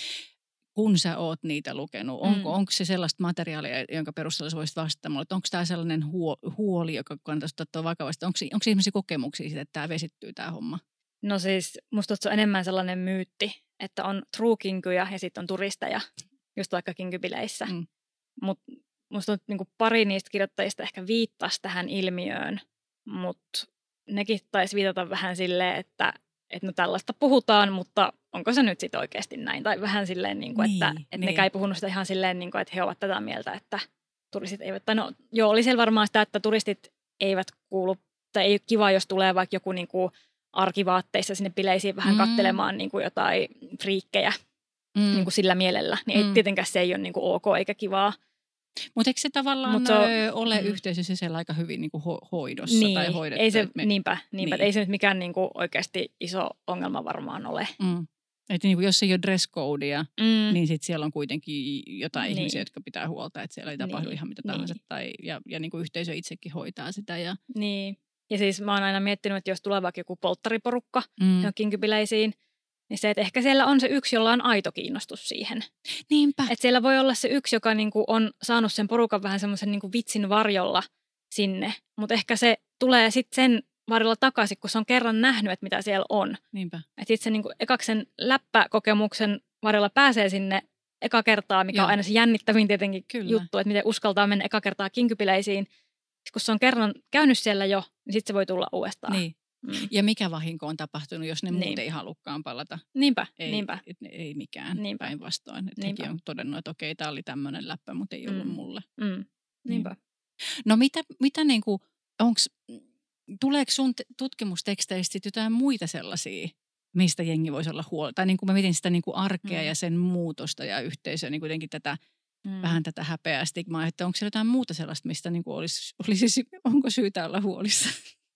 kun sä oot niitä lukenut, onko, Mm. onko se sellaista materiaalia, jonka perusteella sä voisit vastata mulle, että onko tämä sellainen huo, huoli, joka kannattaisi ottaa vakavasti? Onko, onko ihmisiä kokemuksia siitä, että tämä vesittyy tämä homma? No siis musta se on enemmän sellainen myytti, että on true-kinkyjä ja sitten on turisteja, just vaikka kinkybileissä. Mm. Mutta musta on, niin kuin pari niistä kirjoittajista ehkä viittasi tähän ilmiöön, mutta nekin taisi viitata vähän silleen, että, että no tällaista puhutaan, mutta onko se nyt sitten oikeasti näin? Tai vähän silleen, niin kuin, Niin, että, että niin. nekään ei puhunut sitä ihan silleen, niin kuin, että he ovat tätä mieltä, että turistit eivät. Tai no joo, oli siellä varmaan sitä, että turistit eivät kuulu, tai ei ole kiva, jos tulee vaikka joku niin kuin arkivaatteissa sinne bileisiin vähän Mm. kattelemaan niin kuin jotain friikkejä Mm. niin kuin sillä mielellä. Niin ei Mm. tietenkään se ei ole niin kuin ok eikä kivaa. Mutta eikö se tavallaan Mut se on- ö, ole mm. yhteisö sisällä aika hyvin niin kuin ho- hoidossa Niin, tai hoidettu? ei se, että me- niinpä, niinpä niin. ei se nyt mikään niin kuin oikeasti iso ongelma varmaan ole. Mm. Että niin kuin jos ei ole dress codea, Mm. niin sitten siellä on kuitenkin jotain Niin. ihmisiä, jotka pitää huolta, että siellä ei tapahdu Niin, ihan mitä niin. tahansa. Tai, ja ja niin kuin yhteisö itsekin hoitaa sitä. Ja, Niin. Ja siis mä oon aina miettinyt, että jos tulee vaikka joku polttariporukka mm. johonkin kybileisiin, niin se, että ehkä siellä on se yksi, jolla on aito kiinnostus siihen. Niinpä. Että siellä voi olla se yksi, joka niinku on saanut sen porukan vähän semmoisen niinku vitsin varjolla sinne, mutta ehkä se tulee sitten sen varjolla takaisin, kun se on kerran nähnyt, että mitä siellä on. Niinpä. Että sitten se niinku ekaksi sen läppäkokemuksen varjolla pääsee sinne eka kertaa, mikä Joo. on aina se jännittävin tietenkin Kyllä. juttu, että miten uskaltaa mennä eka kertaa kinkybileisiin. Kun se on kerran käynyt siellä jo, niin sitten se voi tulla uudestaan. Niin. Mm. Ja mikä vahinko on tapahtunut, jos ne Niin. muut ei halukkaan palata? Niinpä, Ei, niinpä. et, ei mikään, Niinpä. päinvastoin. Että Niinpä. hekin on todennut, että okei, tämä oli tämmöinen läppä, mutta ei ollut Mm. mulle. Mm. Niinpä. No mitä, mitä niinku, onks, tuleeko sun te- tutkimusteksteistä sit jotain muita sellaisia, mistä jengi voisi olla huolta? Tai niinku mä mietin sitä niinku arkea Mm. ja sen muutosta ja yhteisöä, niin kuitenkin tätä, Mm. vähän tätä häpeää stigmaa, että onko siellä jotain muuta sellaista, mistä niinku olisi, olisi, sy- onko syytä olla huolissa?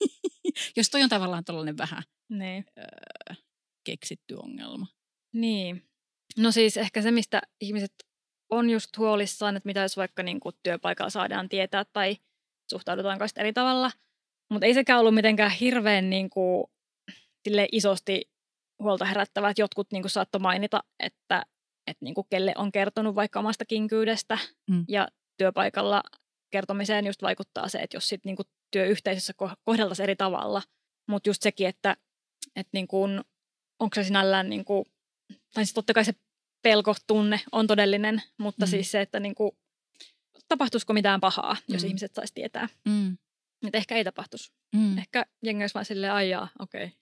Jos toi on tavallaan tällainen vähän Niin. öö, keksitty ongelma. Niin. No siis ehkä se, mistä ihmiset on just huolissaan, että mitä jos vaikka niin kuin työpaikalla saadaan tietää tai suhtaudutaanko sitten eri tavalla. Mutta ei sekään ollut mitenkään hirveän niin kuin, sille isosti huolta herättävää, että jotkut niin kuin saattoi mainita, että, että niin kuin kelle on kertonut vaikka omasta kinkyydestä Mm. ja työpaikalla kertomiseen just vaikuttaa se, että jos sitten niin kuin työyhteisössä ko- kohdeltaisiin eri tavalla, mutta just sekin, että, että niin kuin, onko se sinällään, niin kuin, tai siis totta kai se pelkotunne on todellinen, mutta Mm. siis se, että niin kuin, tapahtuisiko mitään pahaa, jos Mm. ihmiset saisi tietää. Mm. Että ehkä ei tapahtuisi. Mm. Ehkä jengi olisi vaan silleen, aijaa, okei. Okay.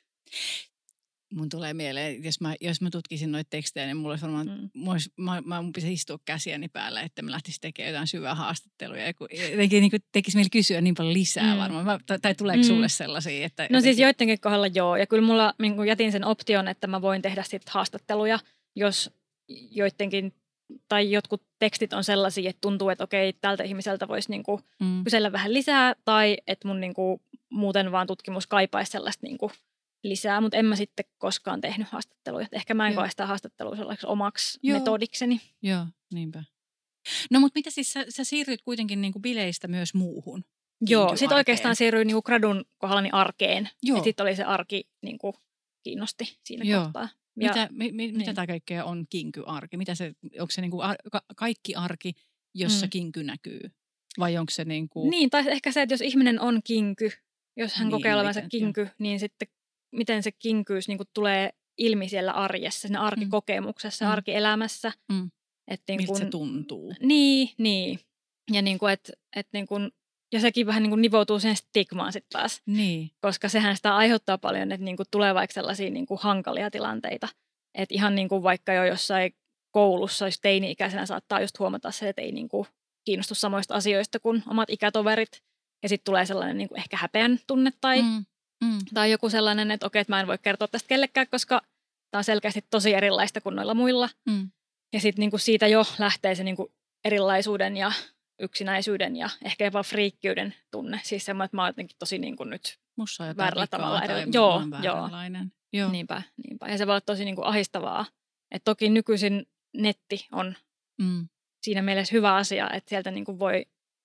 Mun tulee mieleen, jos mä, jos mä tutkisin noita tekstejä, niin mulla olisi varmaan, Mm. mulla olisi, mä, mä mun pitäisi istua käsiäni päällä, että mä lähtisin tekemään jotain syvää haastattelua. Ja kun, jotenkin niin kuin tekisi mieli kysyä niin paljon lisää Mm. varmaan. Mä, tai, tai tuleeko Mm. sulle sellaisia? Että No jotenkin, siis joidenkin kohdalla joo. Ja kyllä mulla niin kun jätin sen option, että mä voin tehdä sit haastatteluja, jos joidenkin tai jotkut tekstit on sellaisia, että tuntuu, että okei, tältä ihmiseltä voisi niin kuin Mm. kysellä vähän lisää, tai että mun niin kuin muuten vaan tutkimus kaipaisi sellaista niin kuin lisää, mutta en mä sitten koskaan tehnyt haastatteluja. Ehkä mä en Joo. koe sitä haastattelua sellaiseksi omaksi Joo. metodikseni. Joo, niinpä. No mutta mitä siis, sä, sä siirryt kuitenkin niin kuin bileistä myös muuhun? Joo, Kinkyarkeen. sitten oikeastaan siirryin niin kuin gradun kohdallani arkeen. Joo. Sitten oli se arki niin kuin kiinnosti siinä Joo. kohtaa. Ja, Mitä, mi, mi, mitä niin. tämä kaikkea on kinkyarki? Mitä se, onko se niin kuin ar, ka, kaikki arki, jossa Mm. kinky näkyy? Vai onko se niin kuin... Niin, tai ehkä se, että jos ihminen on kinky, jos hän Niin, kokee olevansa miten, kinky, niin sitten miten se kinkyys niin kuin tulee ilmi siellä arjessa, siinä arkikokemuksessa, Mm. arkielämässä. Mm. Et niin Miltä kun, se tuntuu? Niin, niin. Ja, niin kuin, et, et niin kuin, ja sekin vähän niin kuin nivoutuu siihen stigmaan sitten taas, Niin. koska sehän sitä aiheuttaa paljon, että niin kuin tulee vaikka sellaisia niin kuin hankalia tilanteita. Että ihan niin kuin vaikka jo jossain koulussa, jos teini-ikäisenä saattaa just huomata se, että ei niin kuin kiinnostu samoista asioista kuin omat ikätoverit. Ja sitten tulee sellainen niin kuin ehkä häpeän tunne tai, Mm. Mm. tai joku sellainen, että okei, että mä en voi kertoa tästä kellekään, koska tämä on selkeästi tosi erilaista kuin noilla muilla. Mm. Ja sitten niinku siitä jo lähtee se niinku erilaisuuden ja yksinäisyyden ja ehkä jopa friikkiyden tunne. Siis semmoinen, että mä oon jotenkin tosi niinku nyt Musta on jotain väärällä vikaa tavalla tai eri- mä Joo, oon joo. vääränlainen. Joo. niinpä, niinpä. Ja se voi olla tosi niinku ahistavaa. Et toki nykyisin netti on Mm. siinä mielessä hyvä asia, että sieltä niinku voi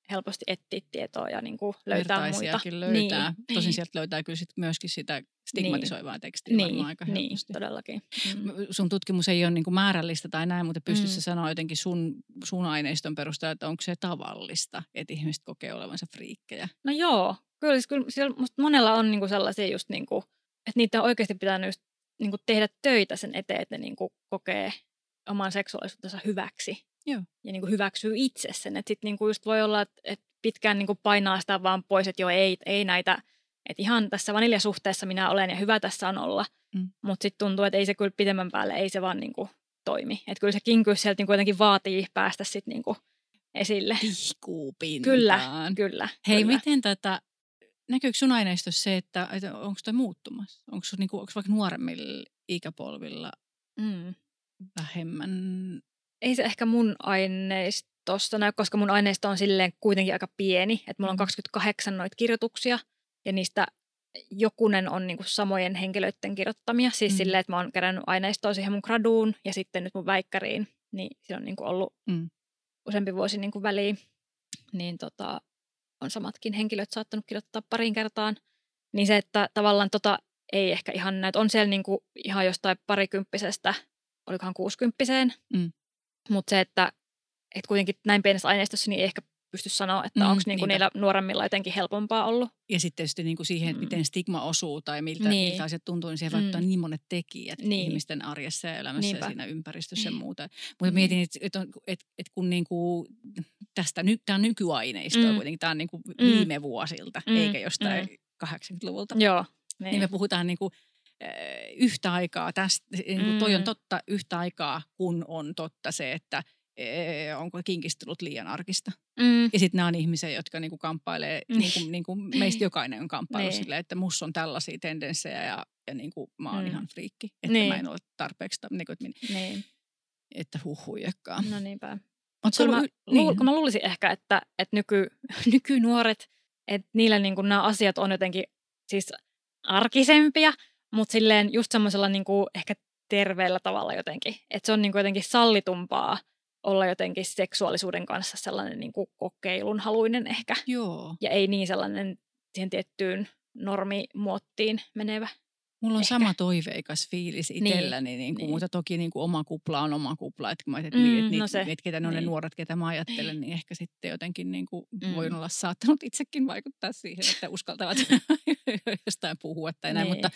helposti etsiä tietoa ja niin kuin löytää muita. löytää. Niin, Tosin niin. sieltä löytää kyllä sit myöskin sitä stigmatisoivaa niin. tekstiä niin, varmaan aika helposti. Niin, todellakin. Mm. Sun tutkimus ei ole niin kuin määrällistä tai näin, mutta pystytkö Mm. sanoa jotenkin sun, sun aineiston perusteella, että onko se tavallista, että ihmiset kokee olevansa friikkejä? No joo, kyllä, siis kyllä siellä musta monella on niinku sellaisia just, niinku, että niitä on oikeasti pitänyt just, niinku tehdä töitä sen eteen, että ne niinku kokee oman seksuaalisuutensa hyväksi. Joo. Ja niinku hyväksyy itse sen. Että sitten niinku just voi olla, että et pitkään niinku painaa sitä vaan pois, että joo ei, ei näitä, että ihan tässä vaniljasuhteessa minä olen ja hyvä tässä on olla. Mm. Mutta sitten tuntuu, että ei se kyllä pitemmän päälle, ei se vaan niinku toimi. Että kyllä se kinkyys sieltä niinku jotenkin vaatii päästä sitten niinku esille. Tihkuu pintaan. Kyllä, kyllä. Hei, kyllä. miten tätä, näkyykö sun aineistossa se, että, että onko toi muuttumassa? Onko niinku, vaikka nuoremmilla ikäpolvilla Mm. vähemmän? Ei se ehkä mun aineistosta näy, koska mun aineisto on silleen kuitenkin aika pieni. Että mulla on Mm. kaksikymmentäkahdeksan noita kirjoituksia ja niistä jokunen on niinku samojen henkilöiden kirjoittamia. Siis Mm. silleen, että mä oon kerännyt aineistoa siihen mun graduun ja sitten nyt mun väikkäriin. Niin siinä on niinku ollut Mm. useampi vuosi niinku väliin. Niin tota, on samatkin henkilöt saattanut kirjoittaa parin kertaan. Niin se, että tavallaan tota ei ehkä ihan näyt. On siellä niinku ihan jostain parikymppisestä, olikohan kuusikymppiseen. Mm. Mutta se, että et kuitenkin näin pienessä aineistossa, niin ei ehkä pysty sanoa, että Mm, onko niinku niinpä. niillä nuoremmilla jotenkin helpompaa ollut. Ja sitten tietysti niinku siihen, että Mm. miten stigma osuu tai miltä, Niin. miltä asiat tuntuu, niin siihen Mm. vaikuttaa niin monet tekijät Niin. ihmisten arjessa ja elämässä Niinpä. ja siinä ympäristössä ja Niin. muuta. Mutta Mm. mietin, että et, et, et kun niinku, tästä nyt, tämä on nykyaineistoa Mm. kuitenkin, tämä on niinku Mm. viime vuosilta, Mm. eikä jostain Mm. kahdeksankymmentäluvulta. Joo. Niin me puhutaan niinku, äh, yhtä aikaa tästä, niinku toi on Mm. totta yhtä aikaa, kun on totta se, että äh, onko kinkistä tullut liian arkista. Mm. Ja sitten nämä on ihmisiä, jotka niinku kamppailee, Niin. niinku, niinku meistä jokainen on kamppailu Niin. silleen, että musta on tällaisia tendenssejä ja, ja niinku mä oon Mm. ihan friikki. Että Niin. mä en ole tarpeeksi, niinku, että, min- Niin. että huh huijakkaa. No niinpä. Oot sä Kyllä mä, ollut y- luul, niin. kun mä luulisin ehkä, että, että nyky, nykynuoret, että niillä niin kuin nämä asiat on jotenkin siis arkisempia, mutta silleen just semmoisella niin kuin ehkä terveellä tavalla jotenkin. Että se on niin kuin jotenkin sallitumpaa olla jotenkin seksuaalisuuden kanssa sellainen niin kuin kokeilunhaluinen ehkä. Joo. Ja ei niin sellainen siihen tiettyyn normimuottiin menevä. Mulla on Ehkä. sama toiveikas fiilis itselläni, niin. Niin kuin, Niin. mutta toki niin kuin oma kupla on oma kupla. Että kun mä ajattelin, Mm, että, no niitä, se. että ketä ne on ne Niin. nuoret, ketä mä ajattelen, niin ehkä sitten jotenkin niin kuin Mm. voin olla saattanut itsekin vaikuttaa siihen, että uskaltavat jostain puhua tai näin. Niin. Mutta,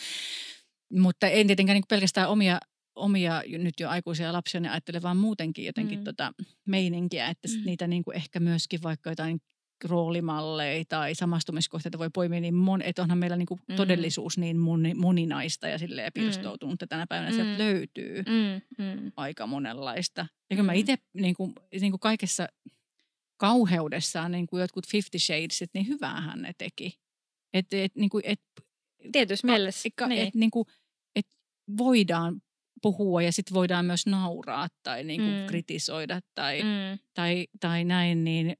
mutta en tietenkään niin kuin pelkästään omia, omia nyt jo aikuisia lapsia, niin ajattelen vaan muutenkin jotenkin Mm. tota meininkiä, että sit Mm. niitä niin kuin ehkä myöskin vaikka jotain roolimalleja tai samastumiskohteita voi poimia niin mon, että onhan meillä niin kuin Mm. todellisuus niin moni, moninaista ja silleen pirstoutunut, että tänä päivänä Mm. sieltä löytyy Mm, mm. aika monenlaista. Ja kyllä mä Mm. itse niin kuin, niin kuin kaikessa kauheudessaan niin kuin jotkut Fifty Shadesit, niin hyvähän ne teki. Että et, niin kuin, et, Tietysti mielessä. Ka- Niin. et, niin kuin, et voidaan puhua ja sitten voidaan myös nauraa tai niin kuin Mm. kritisoida tai, Mm. tai, tai näin, niin,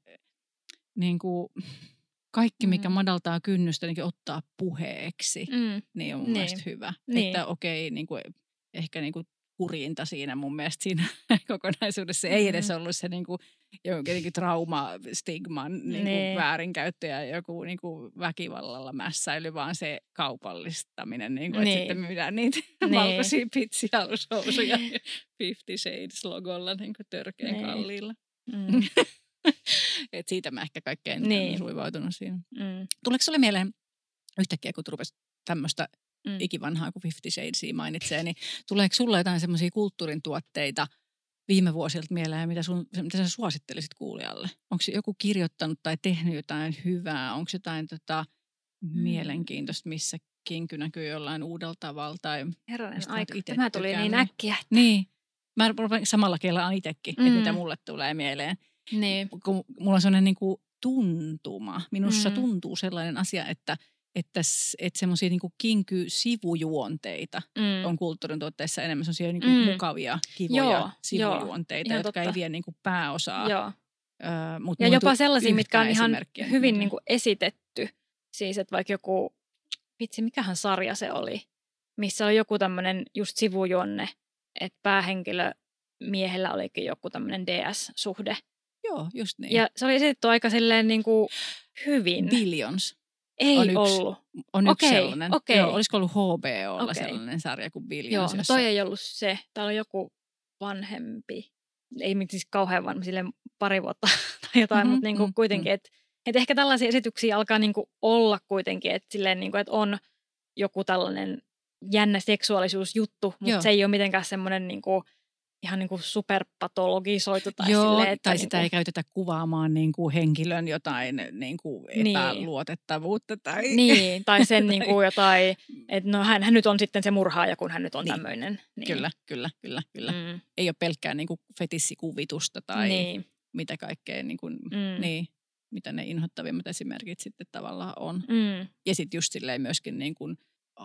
niin kuin kaikki, mikä Mm. madaltaa kynnystä niin ottaa puheeksi, Mm. niin on mun Niin. mielestä hyvä. Niin. Että okei, niin kuin, ehkä niin kuin kurjinta siinä mun mielestä siinä kokonaisuudessa ei edes Mm. ollut se niin kuin, jotenkin trauma, stigman niin kuin Niin. väärinkäyttö ja joku niin kuin väkivallalla mässäily, vaan se kaupallistaminen, niin kuin, Niin. että sitten myydään niitä Niin. valkoisia pitsialushousuja Fifty Shades-logolla niin kuin törkeän Niin. kalliilla. Mm. Et siitä mä ehkä kaikkein Niin. niin. suivautunut siinä. Mm. Tuleeko sulle mieleen yhtäkkiä, kun rupesi tämmöistä Mm. ikivanhaa kuin Fifty Shadesia mainitsee, niin tuleeko sulla jotain semmoisia kulttuurin tuotteita viime vuosilta mieleen, mitä, sun, mitä sä suosittelisit kuulijalle? Onko joku kirjoittanut tai tehnyt jotain hyvää? Onko jotain tota, Mm. mielenkiintoista, missä kinky näkyy jollain uudella tavalla? Tai Herranen mistä oot aika. ite Tämä tuli tykännyt? niin äkkiä. Niin. Mä rupean samalla kelaan itsekin, Mm. että mitä mulle tulee mieleen. Niin. Kun mulla on sellainen niin kuin tuntuma. Minussa Mm. tuntuu sellainen asia, että että, että semmoisia niin kinky-sivujuonteita Mm. on kulttuurin tuotteissa enemmän semmoisia niin Mm. mukavia, kivoja Joo, sivujuonteita, joo, jotka ihan ei vie niin kuin pääosaa. Joo. Öö, mut Ja mulla jopa tuu sellaisia, mitkä on yhtään ihan esimerkkiä hyvin mieleen. niin kuin esitetty. Siis, että vaikka joku, vitsi, mikähän sarja se oli, missä on joku tämmöinen just sivujuonne, että päähenkilö miehellä olikin joku tämmöinen D S-suhde. Joo, Joo, just niin. Ja se oli esitetty aika silleen niin kuin hyvin. Billions. Ei on yksi, ollut. On yksi Okei, sellainen. okei. Joo, olisiko ollut H B O:lla Okei. sellainen sarja kuin Billions. Joo, no jossa... toi ei ollut se. Täällä on joku vanhempi. Ei siis kauhean vanha, silleen pari vuotta tai jotain, Mm-hmm, mutta niin kuin mm-hmm. kuitenkin, että et ehkä tällaisia esityksiä alkaa niin kuin olla kuitenkin, että silleen niin kuin, että on joku tällainen jännä seksuaalisuusjuttu, mutta Joo. se ei ole mitenkään semmoinen niin kuin ihan niin kuin superpatologisoitu tai Joo, silleen, että tai niin sitä kuin... ei käytetä kuvaamaan niin kuin henkilön jotain niin kuin epäluotettavuutta. Tai... Niin, tai sen niin kuin jotain, että no hän, hän nyt on sitten se murhaaja, kun hän nyt on niin. tämmöinen. Niin. Kyllä, kyllä, kyllä. kyllä. Mm. Ei ole pelkkää niin kuin fetissikuvitusta tai niin. mitä kaikkea, niin kuin, mm. niin, mitä ne inhottavimmat esimerkit sitten tavallaan on. Mm. Ja sitten just silleen myöskin niin kuin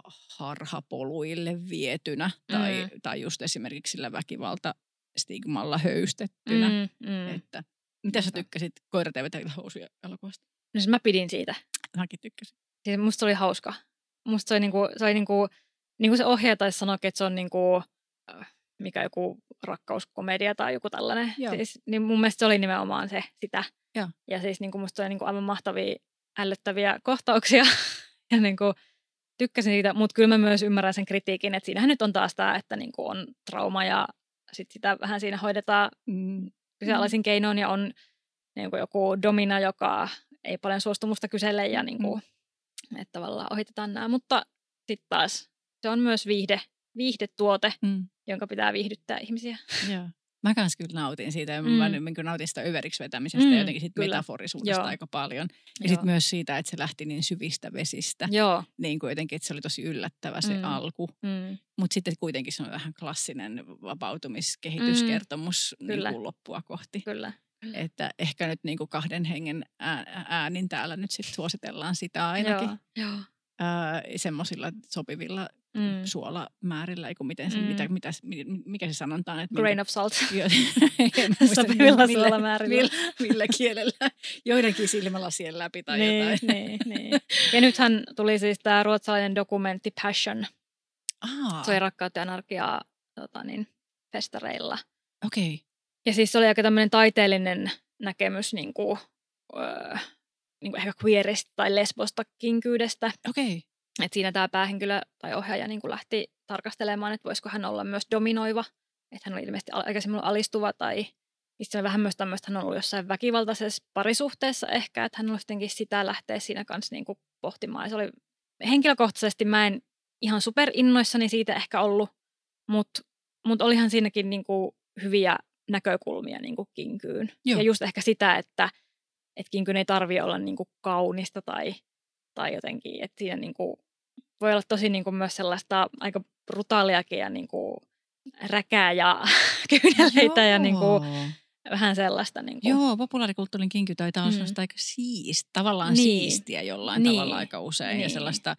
harhapoluille vietynä tai, mm. tai just esimerkiksi sillä väkivalta stigmalla höystettynä. Mm, mm. Että, mitä sä tykkäsit Koirat eivät heitä housuja elokuvasta? No siis mä pidin siitä. Mäkin tykkäsin. Siis musta se oli hauska. Musta se oli niinku, se oli niinku, niinku se ohjaaja taisi sanoa, että se on niinku, mikä joku rakkauskomedia tai joku tällainen. Siis, niin mun mielestä se oli nimenomaan se, sitä. Joo. Ja siis niinku musta oli niinku aivan mahtavia, ällöttäviä kohtauksia. ja niinku tykkäsin siitä, mutta kyllä mä myös ymmärrän sen kritiikin, että siinähän nyt on taas tämä, että niinku on trauma ja sitten sitä vähän siinä hoidetaan mm, kyseenalaisin keinoin ja on niinku joku domina, joka ei paljon suostumusta kysele ja niinku, mm. että tavallaan ohitetaan nämä. Mutta sitten taas se on myös viihde, viihdetuote, mm. jonka pitää viihdyttää ihmisiä. Joo. Mä kans kyllä nautin siitä ja mm. mä nautin sitä överiksi vetämisestä mm, ja jotenkin sit metaforisuudesta aika paljon. Ja sitten myös siitä, että se lähti niin syvistä vesistä. Joo. Niin kuin jotenkin, että se oli tosi yllättävä se mm. alku. Mm. Mutta sitten kuitenkin se on vähän klassinen vapautumiskehityskertomus mm. niin kuin loppua kohti. Kyllä. Että ehkä nyt niin kuin kahden hengen äänin täällä nyt sit suositellaan sitä ainakin. Joo. Äh, semmoisilla sopivilla mm. suolamäärillä, eiku miten se, mm. mitä, mitä, mikä se sanotaan? Että grain minkä, of salt. sopivilla millä, suolamäärillä. Millä, millä kielellä? Joidenkin silmälasien läpi tai niin, jotain. Niin, niin. Ja nythän tuli siis tämä ruotsalainen dokumentti Passion. Aa. Se oli Rakkautta ja anarkiaa tota niin, festareilla. Okei. Okay. Ja siis se oli aika tämmöinen taiteellinen näkemys niin kuin, öö, niin kuin ehkä queerista tai lesbosta kinkyydestä. Okei. Okay. Että siinä tämä päähenkilö tai ohjaaja niin kuin lähti tarkastelemaan, että voisiko hän olla myös dominoiva. Että hän oli ilmeisesti aikaisemmin alistuva tai se on vähän myös tämmöistä, hän on ollut jossain väkivaltaisessa parisuhteessa ehkä, että hän olisi jotenkin sitä lähteä siinä kanssa niin kuin pohtimaan. Ja se oli henkilökohtaisesti, mä en ihan super innoissani siitä ehkä ollut, mutta mut olihan siinäkin niin kuin hyviä näkökulmia niin kuin kinkyyn. Joo. Ja just ehkä sitä, että et kinkyyn ei tarvitse olla niin kuin kaunista tai, tai jotenkin, että siinä niin kuin voi olla tosi niin kuin myös sellaista aika brutaaliakin ja niin kuin räkää ja kyyneleitä ja niin kuin vähän sellaista. Niin kuin. Joo, populaarikulttuurin kinky taitaa olla mm. sellaista aika siistiä, tavallaan niin. siistiä jollain niin. tavalla aika usein. Niin. Ja sellaista,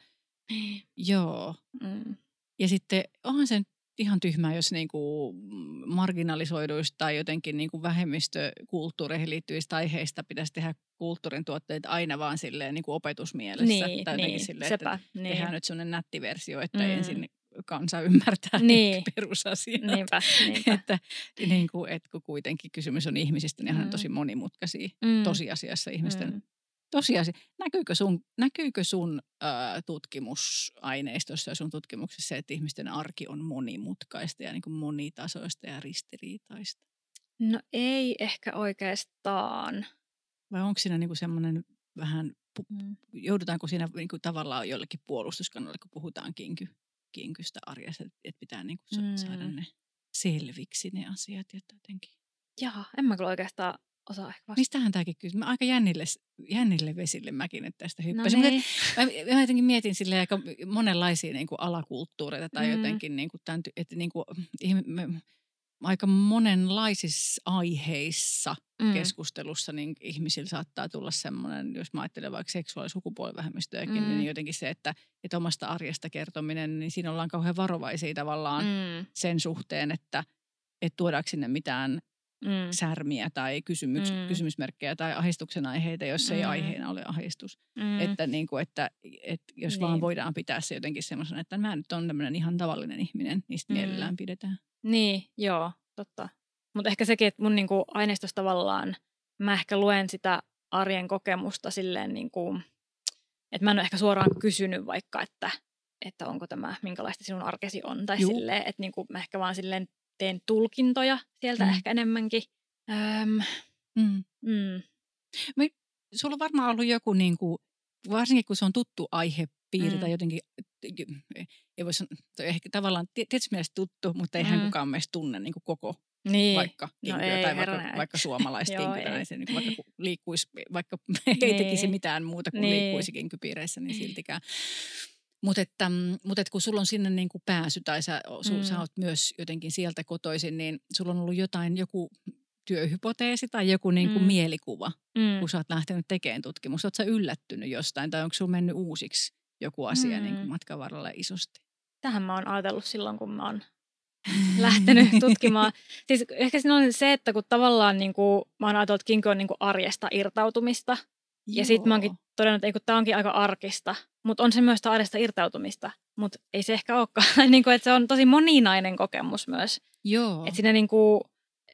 joo. Mm. Ja sitten onhan se ihan tyhmää, jos niinku marginalisoiduista tai jotenkin niinku vähemmistökulttuureihin liittyvistä aiheista pitäisi tehdä kulttuurin tuotteita aina vaan silleen niinku opetusmielessä. Niin, tai jotenkin niin, silleen, sepä, että niin. tehdään nyt sellainen nätti versio, että mm. ensin kansa ymmärtää niin. perusasiat. Niinpä, niinpä. että, niin kuin, että kun kuitenkin kysymys on ihmisistä, niin mm. on tosi monimutkaisia mm. tosiasiassa ihmisten. Mm. Tosiasia. Näkyykö sun, näkyykö sun ää, tutkimusaineistossa ja sun tutkimuksessa, että ihmisten arki on monimutkaista ja niin kuin monitasoista ja ristiriitaista? No ei ehkä oikeastaan. Vai onko siinä niin kuin semmoinen vähän, mm. joudutaanko siinä niin kuin tavallaan jollekin puolustuskanalle, kun puhutaan kinky? kinkystä arjessa, että pitää niinku mm. saada ne selviksi ne asiat jotenkin. Jaa, en mä kyllä oikeastaan osaa ehkä vastata. Mistähän tämäkin kysyy? Mä aika jännille, jännille vesille mäkin nyt tästä hyppäsin. No niin. mä, mä jotenkin mietin silleen aika monenlaisia niinku alakulttuureita tai mm. jotenkin, niinku tämän, että niinku, me, aika monenlaisissa aiheissa mm. keskustelussa niin ihmisillä saattaa tulla semmoinen, jos mä ajattelen vaikka seksuaali- ja sukupuolivähemmistöjäkin, mm. niin jotenkin se, että, että omasta arjesta kertominen, niin siinä ollaan kauhean varovaisia tavallaan mm. sen suhteen, että, että tuodaanko sinne mitään mm. särmiä tai kysymyks, mm. kysymysmerkkejä tai ahdistuksen aiheita, jos mm. ei aiheena ole ahdistus. Mm. Että, niin kuin, että, että jos niin. vaan voidaan pitää se jotenkin semmoisen, että mä nyt on tämmöinen ihan tavallinen ihminen, niin sitten mm. mielellään pidetään. Niin, joo, totta. Mutta ehkä sekin, että mun niinku aineistossa tavallaan mä ehkä luen sitä arjen kokemusta silleen niin kuin, että mä en ole ehkä suoraan kysynyt vaikka, että, että onko tämä, minkälaista sinun arkesi on. Tai Juu. silleen, että niin kuin mä ehkä vaan silleen teen tulkintoja sieltä Mm. ehkä enemmänkin. Öm, Mm. mm, Sulla on varmaan ollut joku, niin kuin, varsinkin kun se on tuttu aihepiiri Mm. tai jotenkin, ei voi sanoa, ehkä tavallaan tietysti mielestä tuttu, mutta eihän Mm. kukaan meistä tunne niin kuin koko niin. vaikka No kinkyä ei, tai vaikka, herranen. vaikka suomalaista Joo, kinkyä, ei. niin se niin kuin vaikka kun liikkuisi, vaikka ei Niin. tekisi mitään muuta kuin Niin. liikkuisi kinkypiireissä, niin siltikään. Mutta että, mut et kun sulla on sinne niin kuin pääsy tai sä, su, Mm. sä oot myös jotenkin sieltä kotoisin, niin sulla on ollut jotain, joku työhypoteesi tai joku niin kuin Mm. mielikuva, Mm. kun sä oot lähtenyt tekemään tutkimusta. Oot sä yllättynyt jostain tai onko sulla mennyt uusiksi joku asia Mm. niin kuin matkan varrella isosti? Tähän mä oon ajatellut silloin, kun mä oon lähtenyt tutkimaan. Siis ehkä siinä on se, että kun tavallaan niin kuin, mä oon ajatellut, että kinky on niin kuin arjesta irtautumista. Ja sitten mä oonkin todennut, että ei, kun tää onkin aika arkista, mutta on se myös sitä arjesta irtautumista. Mutta ei se ehkä olekaan, niin kuin, että se on tosi moninainen kokemus myös. Joo. Että siinä niin kuin,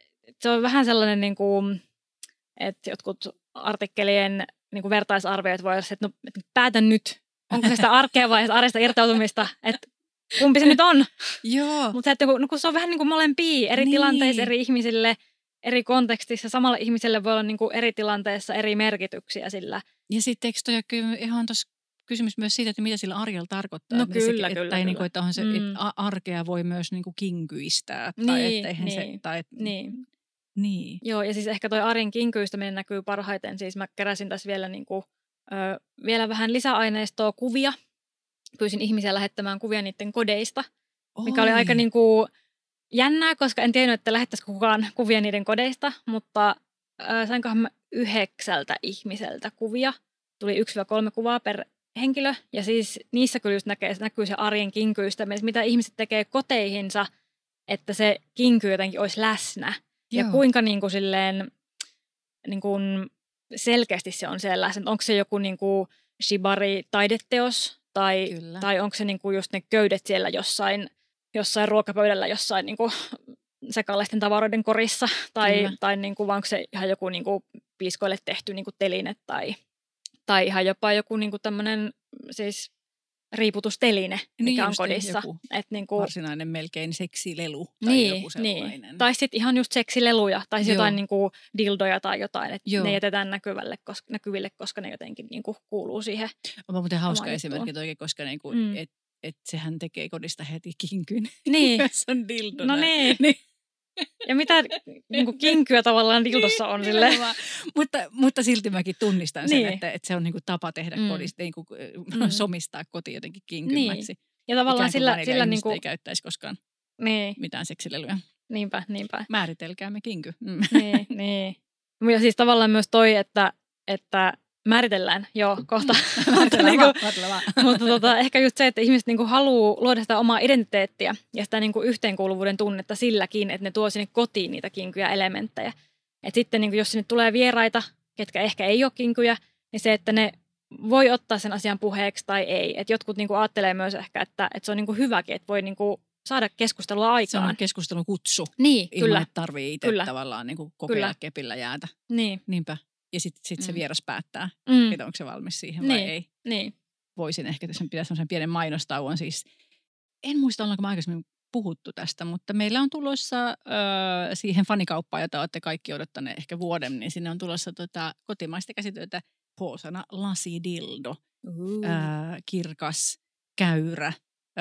se on vähän sellainen, niin kuin, että jotkut artikkelien niin kuin vertaisarvioit voi olla se, että no, että päätä nyt, onko se sitä arkea vai sitä arjesta irtautumista, että kumpi se nyt on. Joo. Mutta no, kun se on vähän niin kuin molempia eri Niin. tilanteissa eri ihmisille, eri kontekstissa. Samalla ihmiselle voi olla niin kuin eri tilanteissa eri merkityksiä sillä. Ja sitten eikö toi ole ihan tuossa kysymys myös siitä, että mitä sillä arjella tarkoittaa? No Että kyllä, se, kyllä, Tai niin kyllä. kuin, että onhan se, Mm. että a- arkea voi myös niin kuin kinkyistää. Tai Niin, että eihän niin, se, tai, et- niin. niin. Joo, ja siis ehkä toi arjen kinkyistäminen näkyy parhaiten. Siis mä keräsin tässä vielä, niin kuin, ö, vielä vähän lisäaineistoa, kuvia. Pyysin ihmisiä lähettämään kuvia niiden kodeista, mikä oli Oi. aika niin kuin jännää, koska en tiennyt, että lähettäisikö kukaan kuvia niiden kodeista, mutta ö, sainkohan mä yhdeksältä ihmiseltä kuvia. Tuli yksi kolme kuvaa per henkilö, ja siis niissä kyllä just näkee, näkyy se arjen kinkyistäminen, mitä ihmiset tekee koteihinsa, että se kinky jotenkin olisi läsnä. Ja Joo. kuinka niin kuin silleen, niin kuin selkeästi se on siellä läsnä. Onko se joku niin kuin shibari-taideteos, tai, Kyllä. tai onko se niin kuin just ne köydet siellä jossain, jossain ruokapöydällä, jossain niin kuin sekalaisten tavaroiden korissa, tai, tai niin kuin, vai onko se ihan joku niin kuin piiskoille tehty niin kuin teline, tai, tai ihan jopa joku niin kuin tämmöinen siis riiputusteline, Niin mikä on just, kodissa. joku Et niin kuin, Varsinainen melkein seksilelu tai niin, joku sellainen. niin. Tai sitten ihan just seksileluja, tai sit Joo. jotain niin kuin dildoja tai jotain, että Joo. ne jätetään näkyvälle, koska, näkyville, koska ne jotenkin niin kuin kuuluu siihen. On muuten hauska Omaan esimerkki juttuun. toikin, koska niinku, Mm. et, et sehän tekee kodista heti kinkyn. Niin, Jos on dildo. no näin. niin. Niin. Ja mitä niin kuin kinkyä tavallaan dildossa on silleen. Nimenomaan. mutta, mutta silti mäkin tunnistan sen, Niin. että, että se on niinku tapa tehdä Mm. kodista, niinku, Mm. somistaa koti jotenkin kinkymmäksi. Ja tavallaan Ikään kuin sillä, vanilja sillä ihmiset niin kuin, ei käyttäisi koskaan niin, mitään seksileluja. niinpä, niinpä. Määritelkäämme kinky. Mm. Niin, niin. Ja siis tavallaan myös toi, että, että määritellään, joo, kohta. mutta Vaatele niinku, vaan, vaatele vaan. mutta tota, ehkä just se, että ihmiset niinku haluaa luoda sitä omaa identiteettiä ja sitä niinku yhteenkuuluvuuden tunnetta silläkin, että ne tuo sinne kotiin niitä kinkyjä elementtejä. Et sitten niinku, jos sinne tulee vieraita, ketkä ehkä ei ole kinkyjä, niin se, että ne voi ottaa sen asian puheeksi tai ei. Et jotkut niinku ajattelee myös ehkä, että, että se on niinku hyväkin, että voi niinku saada keskustelua Se aikaan. on keskustelun kutsu. Niin, Ilman, kyllä. että tarvii itse Kyllä. tavallaan niin kuin kokeilla Kyllä. kepillä jäätä. Niin, Niinpä. Ja sitten sit se Mm. vieras päättää, mm, että onko se valmis siihen vai Niin. ei. niin. Voisin ehkä tässä pitää sellaisen pienen mainostauon. Siis, en muista, ollaanko me aikaisemmin puhuttu tästä, mutta meillä on tulossa ö, siihen fanikauppaan, jota olette kaikki odottaneet ehkä vuoden, niin sinne on tulossa tota, kotimaista käsityötä H-sana lasidildo. Uh. Ö, kirkas, käyrä, ö,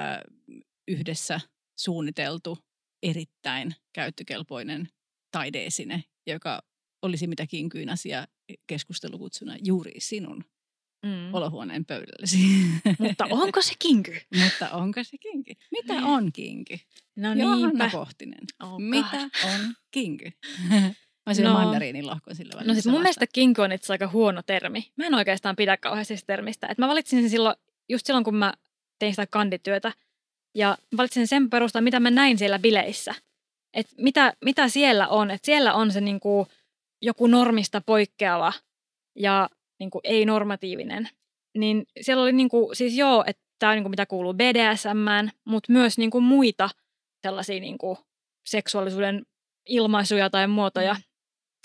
yhdessä suunniteltu, erittäin käyttökelpoinen taideesine, joka olisi mitä kinkyin asia keskustelukutsuna juuri sinun Mm. olohuoneen pöydällesi. Mutta onko se kinky? Mutta onko se kinky? Mitä on kinky? No Johanna niinpä. Pohtinen. Oh Mitä God. on kinky? Mä syön No. mandariinin lohkon sillä välillä. No siis mun mielestä kinky on itse aika huono termi. Mä en oikeastaan pidä kauheasti sitä termistä. Et mä valitsin sen silloin, just silloin, kun mä tein sitä kandityötä. Ja valitsin sen perusteella, mitä mä näin siellä bileissä. Että mitä, mitä siellä on. Että siellä on se niinku joku normista poikkeava ja niinku ei-normatiivinen. Niin siellä oli niinku, siis joo, että tämä on niinku mitä kuuluu B D S M:ään, mutta myös niinku muita sellaisia niinku seksuaalisuuden ilmaisuja tai muotoja.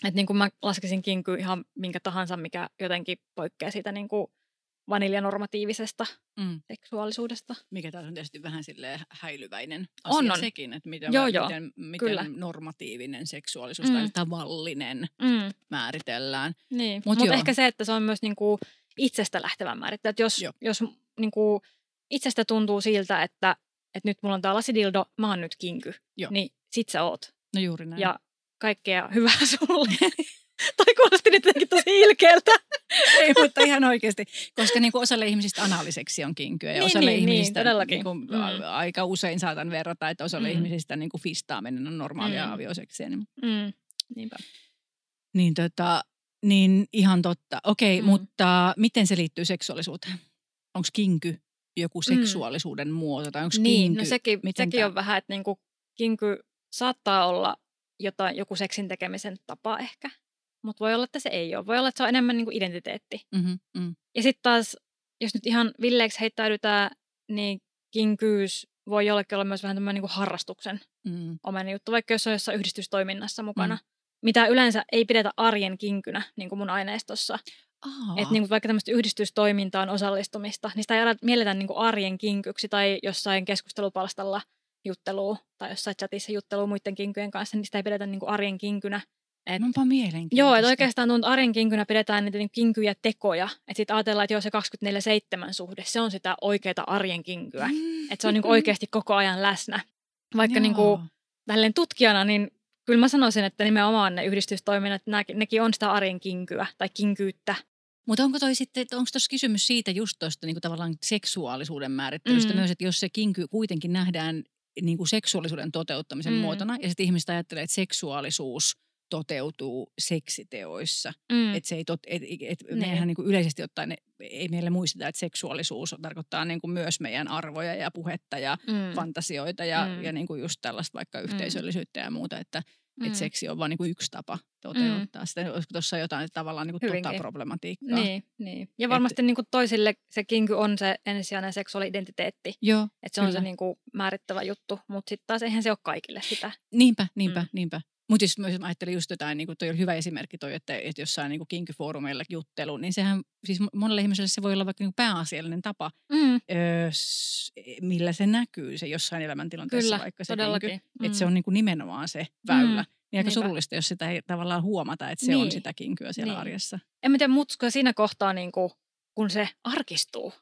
Että niin kuin mä laskisin kinkyä ihan minkä tahansa, mikä jotenkin poikkeaa siitä niin kuin vaniljanormatiivisesta Mm. seksuaalisuudesta. Mikä taas on tietysti vähän silleen häilyväinen On, asia on. sekin, että miten, Joo, joo. miten, miten Kyllä. normatiivinen seksuaalisuus Mm. tai tavallinen Mm. määritellään. Niin, Mut mutta joo. ehkä se, että se on myös niinku itsestä lähtevän määrittely. Että jos, Joo. jos niinku itsestä tuntuu siltä, että, että nyt mulla on tää lasidildo, mä oon nyt kinky, Joo. niin sit sä oot. No juuri näin. Ja kaikkea hyvää sulle. Toi kuulosti nyt jotenkin tosi ilkeältä. Ei, mutta ihan oikeasti, koska niin kuin osalle ihmisistä analiseksi on kinkyä ja Niin, osalle niin, ihmisistä niin, todellakin. niin kuin, Mm. a- aika usein saatan verrata, että osalle Mm. ihmisistä niin kuin fistaaminen on normaalia Mm. avioseksiä. Niin, Mm. Niinpä. niin, tota, niin ihan totta. Okei, Mm. mutta miten se liittyy seksuaalisuuteen? Onko kinky joku seksuaalisuuden mm. muoto tai onko Niin, kinky? no sekin, miten sekin tää- on vähän, että niinku kinky saattaa olla jotain, joku seksin tekemisen tapa ehkä. Mutta voi olla, että se ei ole. Voi olla, että se on enemmän niinku identiteetti. Mm-hmm, mm. Ja sitten taas, jos nyt ihan villeeksi heittäydytään, niin kinkyys voi jollekin olla myös vähän tämmöinen niinku harrastuksen Mm. omainen juttu, vaikka jos on jossain yhdistystoiminnassa mukana. Mm. Mitä yleensä ei pidetä arjen kinkynä, niin kuin mun aineistossa. Että niinku vaikka tämmöistä yhdistystoimintaan osallistumista, niin sitä ei mielletä niinku arjen kinkyksi tai jossain keskustelupalstalla juttelua tai jossain chatissa juttelua muiden kinkyjen kanssa, niin sitä ei pidetä niinku arjen kinkynä. Et, Onpa mielenkiintoista. joo, että oikeastaan tuon arjen kinkynä pidetään niitä niinku kinkyjä tekoja. Että sitten ajatellaan, että joo, se kaksikymmentäneljä seitsemän suhde, se on sitä oikeaa arjen kinkyä. Mm. Että se on niinku oikeasti koko ajan läsnä. Vaikka Joo. niinku, tälleen tutkijana, niin kyllä mä sanoisin, että nimenomaan ne yhdistystoiminnat, nää- nekin on sitä arjen kinkyä tai kinkyyttä. Mutta onko toi sitten, onko tuossa kysymys siitä just tuosta niinku tavallaan seksuaalisuuden määrittelystä Mm. myös, että jos se kinky kuitenkin nähdään niinku seksuaalisuuden toteuttamisen Mm. muotona ja sitten ihmiset ajattelee, että seksuaalisuus toteutuu seksiteoissa. Mm. Että se ei tot, et, et, Niin. mehän niinku yleisesti ottaen ei meillä muisteta, että seksuaalisuus tarkoittaa niinku myös meidän arvoja ja puhetta ja Mm. fantasioita ja, Mm. ja niinku just tällaista vaikka yhteisöllisyyttä ja muuta, että Mm. et seksi on vain niinku yksi tapa toteuttaa. Mm. Sitten olisiko tuossa jotain tavallaan niinku tota Hyvinkin. problematiikkaa? Niin, niin. Ja varmasti niinku toisille se kinky on se ensisijainen seksuaali-identiteetti. Joo, Että se on kyllä. se niinku määrittävä juttu, mutta sitten taas eihän se ole kaikille sitä. Niinpä, niinpä, Mm. niinpä. Mutta jos mä ajattelin just jotain, niin toi oli hyvä esimerkki toi, että, että jossain niin kinkyfoorumeilla juttelu, niin sehän siis monelle ihmiselle se voi olla vaikka niin pääasiallinen tapa, Mm. öö, s- millä se näkyy se jossain elämäntilanteessa Kyllä, vaikka se todellakin. kinky. Mm. Että se on niin kuin nimenomaan se väylä. Mm. Niin aika Niinpä. surullista, jos sitä ei tavallaan huomata, että se on Niin. sitä kinkyä siellä Niin. arjessa. En mä tiedä, mutta siinä kohtaa, niinku, kun se arkistuu,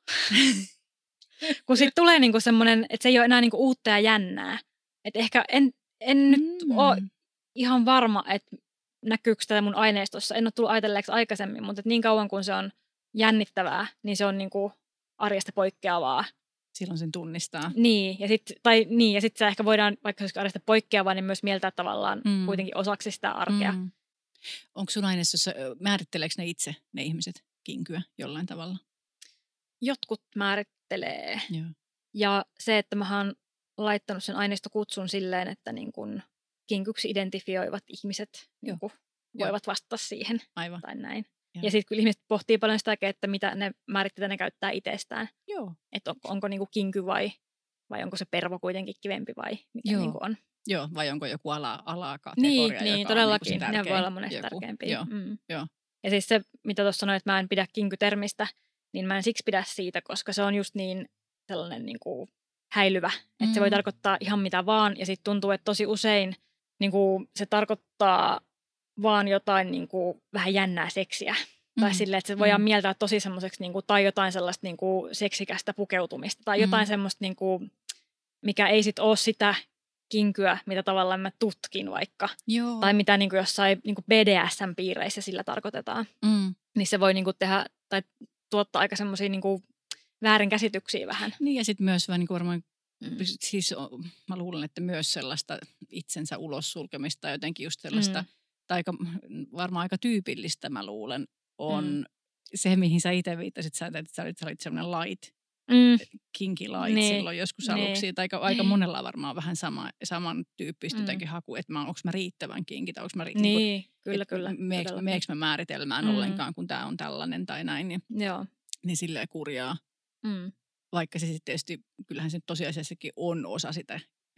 kun sitten tulee niinku semmoinen, että se ei ole enää niinku uutta ja jännää. Että ehkä en, en nyt Mm. ole ihan varma, että näkyykö tätä mun aineistossa. En ole tullut ajatelleeksi aikaisemmin, mutta et niin kauan kun se on jännittävää, niin se on niinku arjesta poikkeavaa. Silloin sen tunnistaa. Niin, ja sitten tai niin, ja sit se ehkä voidaan, vaikka se olisi arjesta poikkeavaa, niin myös mieltää tavallaan Mm. kuitenkin osaksi sitä arkea. Mm. Onko sun aineistossa, ö, määritteleekö ne itse, ne ihmiset, kinkyä jollain tavalla? Jotkut määrittelee. Joo. Ja se, että mä oon laittanut sen aineistokutsun silleen, että niin kun kinkyksi identifioivat ihmiset niin kun voivat vastata siihen Aivan. tai näin. Joo. Ja sitten kun ihmiset pohtii paljon sitä, että mitä ne määritteitä ne käyttää itsestään. Joo. Että on, onko niin kuin kinky vai, vai onko se pervo kuitenkin kivempi vai mikä Joo. niin kuin on. Joo, vai onko joku ala, alakategoria, Niin, joka niin on todellakin. niinku se Ne tärkein voi olla monesti joku. tärkeämpiä. Joo, Mm. joo. Ja siis se, mitä tuossa sanoin, että mä en pidä kinky-termistä, niin mä en siksi pidä siitä, koska se on just niin sellainen niin kuin häilyvä. Mm. Että se voi tarkoittaa ihan mitä vaan. Ja sitten tuntuu, että tosi usein niin kuin se tarkoittaa vaan jotain niin kuin vähän jännää seksiä. Mm. Tai silleen, että se voidaan mm. mieltää tosi semmoiseksi, niin kuin, tai jotain sellaista niin kuin seksikästä pukeutumista. Tai jotain mm. semmoista, niin kuin, mikä ei sitten ole sitä kinkyä, mitä tavallaan mä tutkin vaikka. Joo. Tai mitä niin kuin jossain niin kuin B D S M-piireissä sillä tarkoitetaan. Mm. Niin se voi niin kuin tehdä tai tuottaa aika semmoisia niin kuin väärinkäsityksiä vähän. Niin ja sitten myös vähän niin kuin varmaan, Mm. siis o- mä luulen, että myös sellaista itsensä ulos sulkemista tai jotenkin just sellaista, Mm. tai aika, varmaan aika tyypillistä mä luulen, on Mm. se, mihin sä itse viittasit, sä, että sä olit, sä olit sellainen light, Mm. kinky light Niin. silloin joskus Niin. aluksi. Tai aika, aika monella varmaan vähän sama, samantyyppistä Mm. jotenkin haku, että mä, onko mä riittävän kinky tai onko mä ri, Niin, niin kuin, kyllä, että kyllä. Meekö, todellakin. meekö mä määritelmään Mm. ollenkaan, kun tämä on tällainen tai näin, niin, Joo. niin silleen kurjaa. Mm. Vaikka se sitten tietysti, kyllähän se tosiasiassakin on osa sitä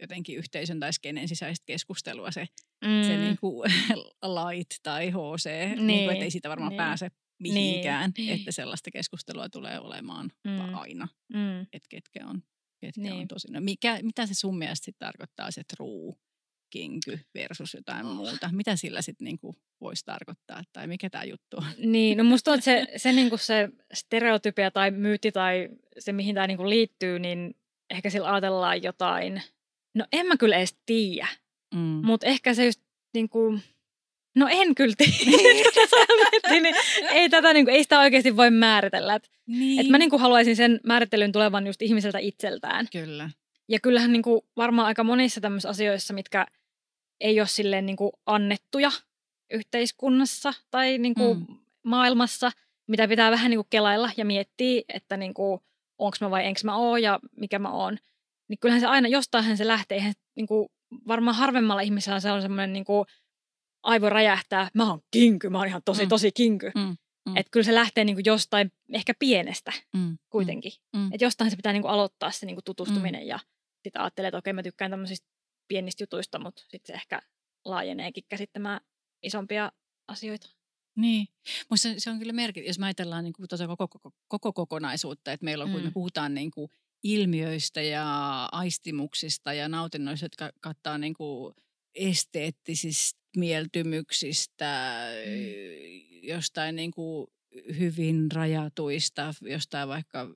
jotenkin yhteisön tai skenen sisäistä keskustelua se, mm. se niin kuin light tai H C, niin. Niin kuin, että ei siitä varmaan niin. pääse mihinkään, niin. Että sellaista keskustelua tulee olemaan mm. aina, mm. että ketkä on, ketkä niin. on tosi. No mikä, mitä se sun mielestä sit tarkoittaa se true kinky versus jotain oh. muuta? Mitä sillä sitten niinku voisi tarkoittaa tai mikä tämä juttu on? Niin, no musta on, että se, se, niinku se stereotypia tai myytti tai se mihin tämä niinku liittyy, niin ehkä sillä ajatellaan jotain. No en mä kyllä edes tiedä, mm. mutta ehkä se just niinku, no en kyllä tiedä. niin, ei, tätä, niinku, ei sitä oikeasti voi määritellä. Et, niin. et mä niinku haluaisin sen määrittelyn tulevan just ihmiseltä itseltään. Kyllä. Ja kyllähän niinku varmaan aika monissa tämmöisissä asioissa, mitkä ei ole silleen niinku annettuja yhteiskunnassa tai niinku mm. maailmassa, mitä pitää vähän niinku kelailla ja miettiä, että niinku, onko mä vai enkö mä oo ja mikä mä oon. Niin kyllähän se aina, jostainhan se lähtee. Eihän, niinku, varmaan harvemmalla ihmisellä se on semmoinen niinku, aivo räjähtää, mä oon kinky, mä oon ihan tosi, mm. tosi kinky. Mm. Mm. Että kyllä se lähtee niinku jostain ehkä pienestä mm. kuitenkin. Mm. Että jostain se pitää niinku aloittaa se niinku tutustuminen mm. ja sitten ajattelee, että okei mä tykkään tämmöisistä pienistä jutuista, mutta sitten se ehkä laajeneekin käsittämään isompia asioita. Niin, musta se on kyllä merkittävä, jos mä ajatellaan niinku koko, koko, koko kokonaisuutta, että meillä on, mm. kun me puhutaan niinku ilmiöistä ja aistimuksista ja nautinnoista, jotka kattaa niinku esteettisistä mieltymyksistä, mm. jostain niin kuin hyvin rajatuista, jostain vaikka,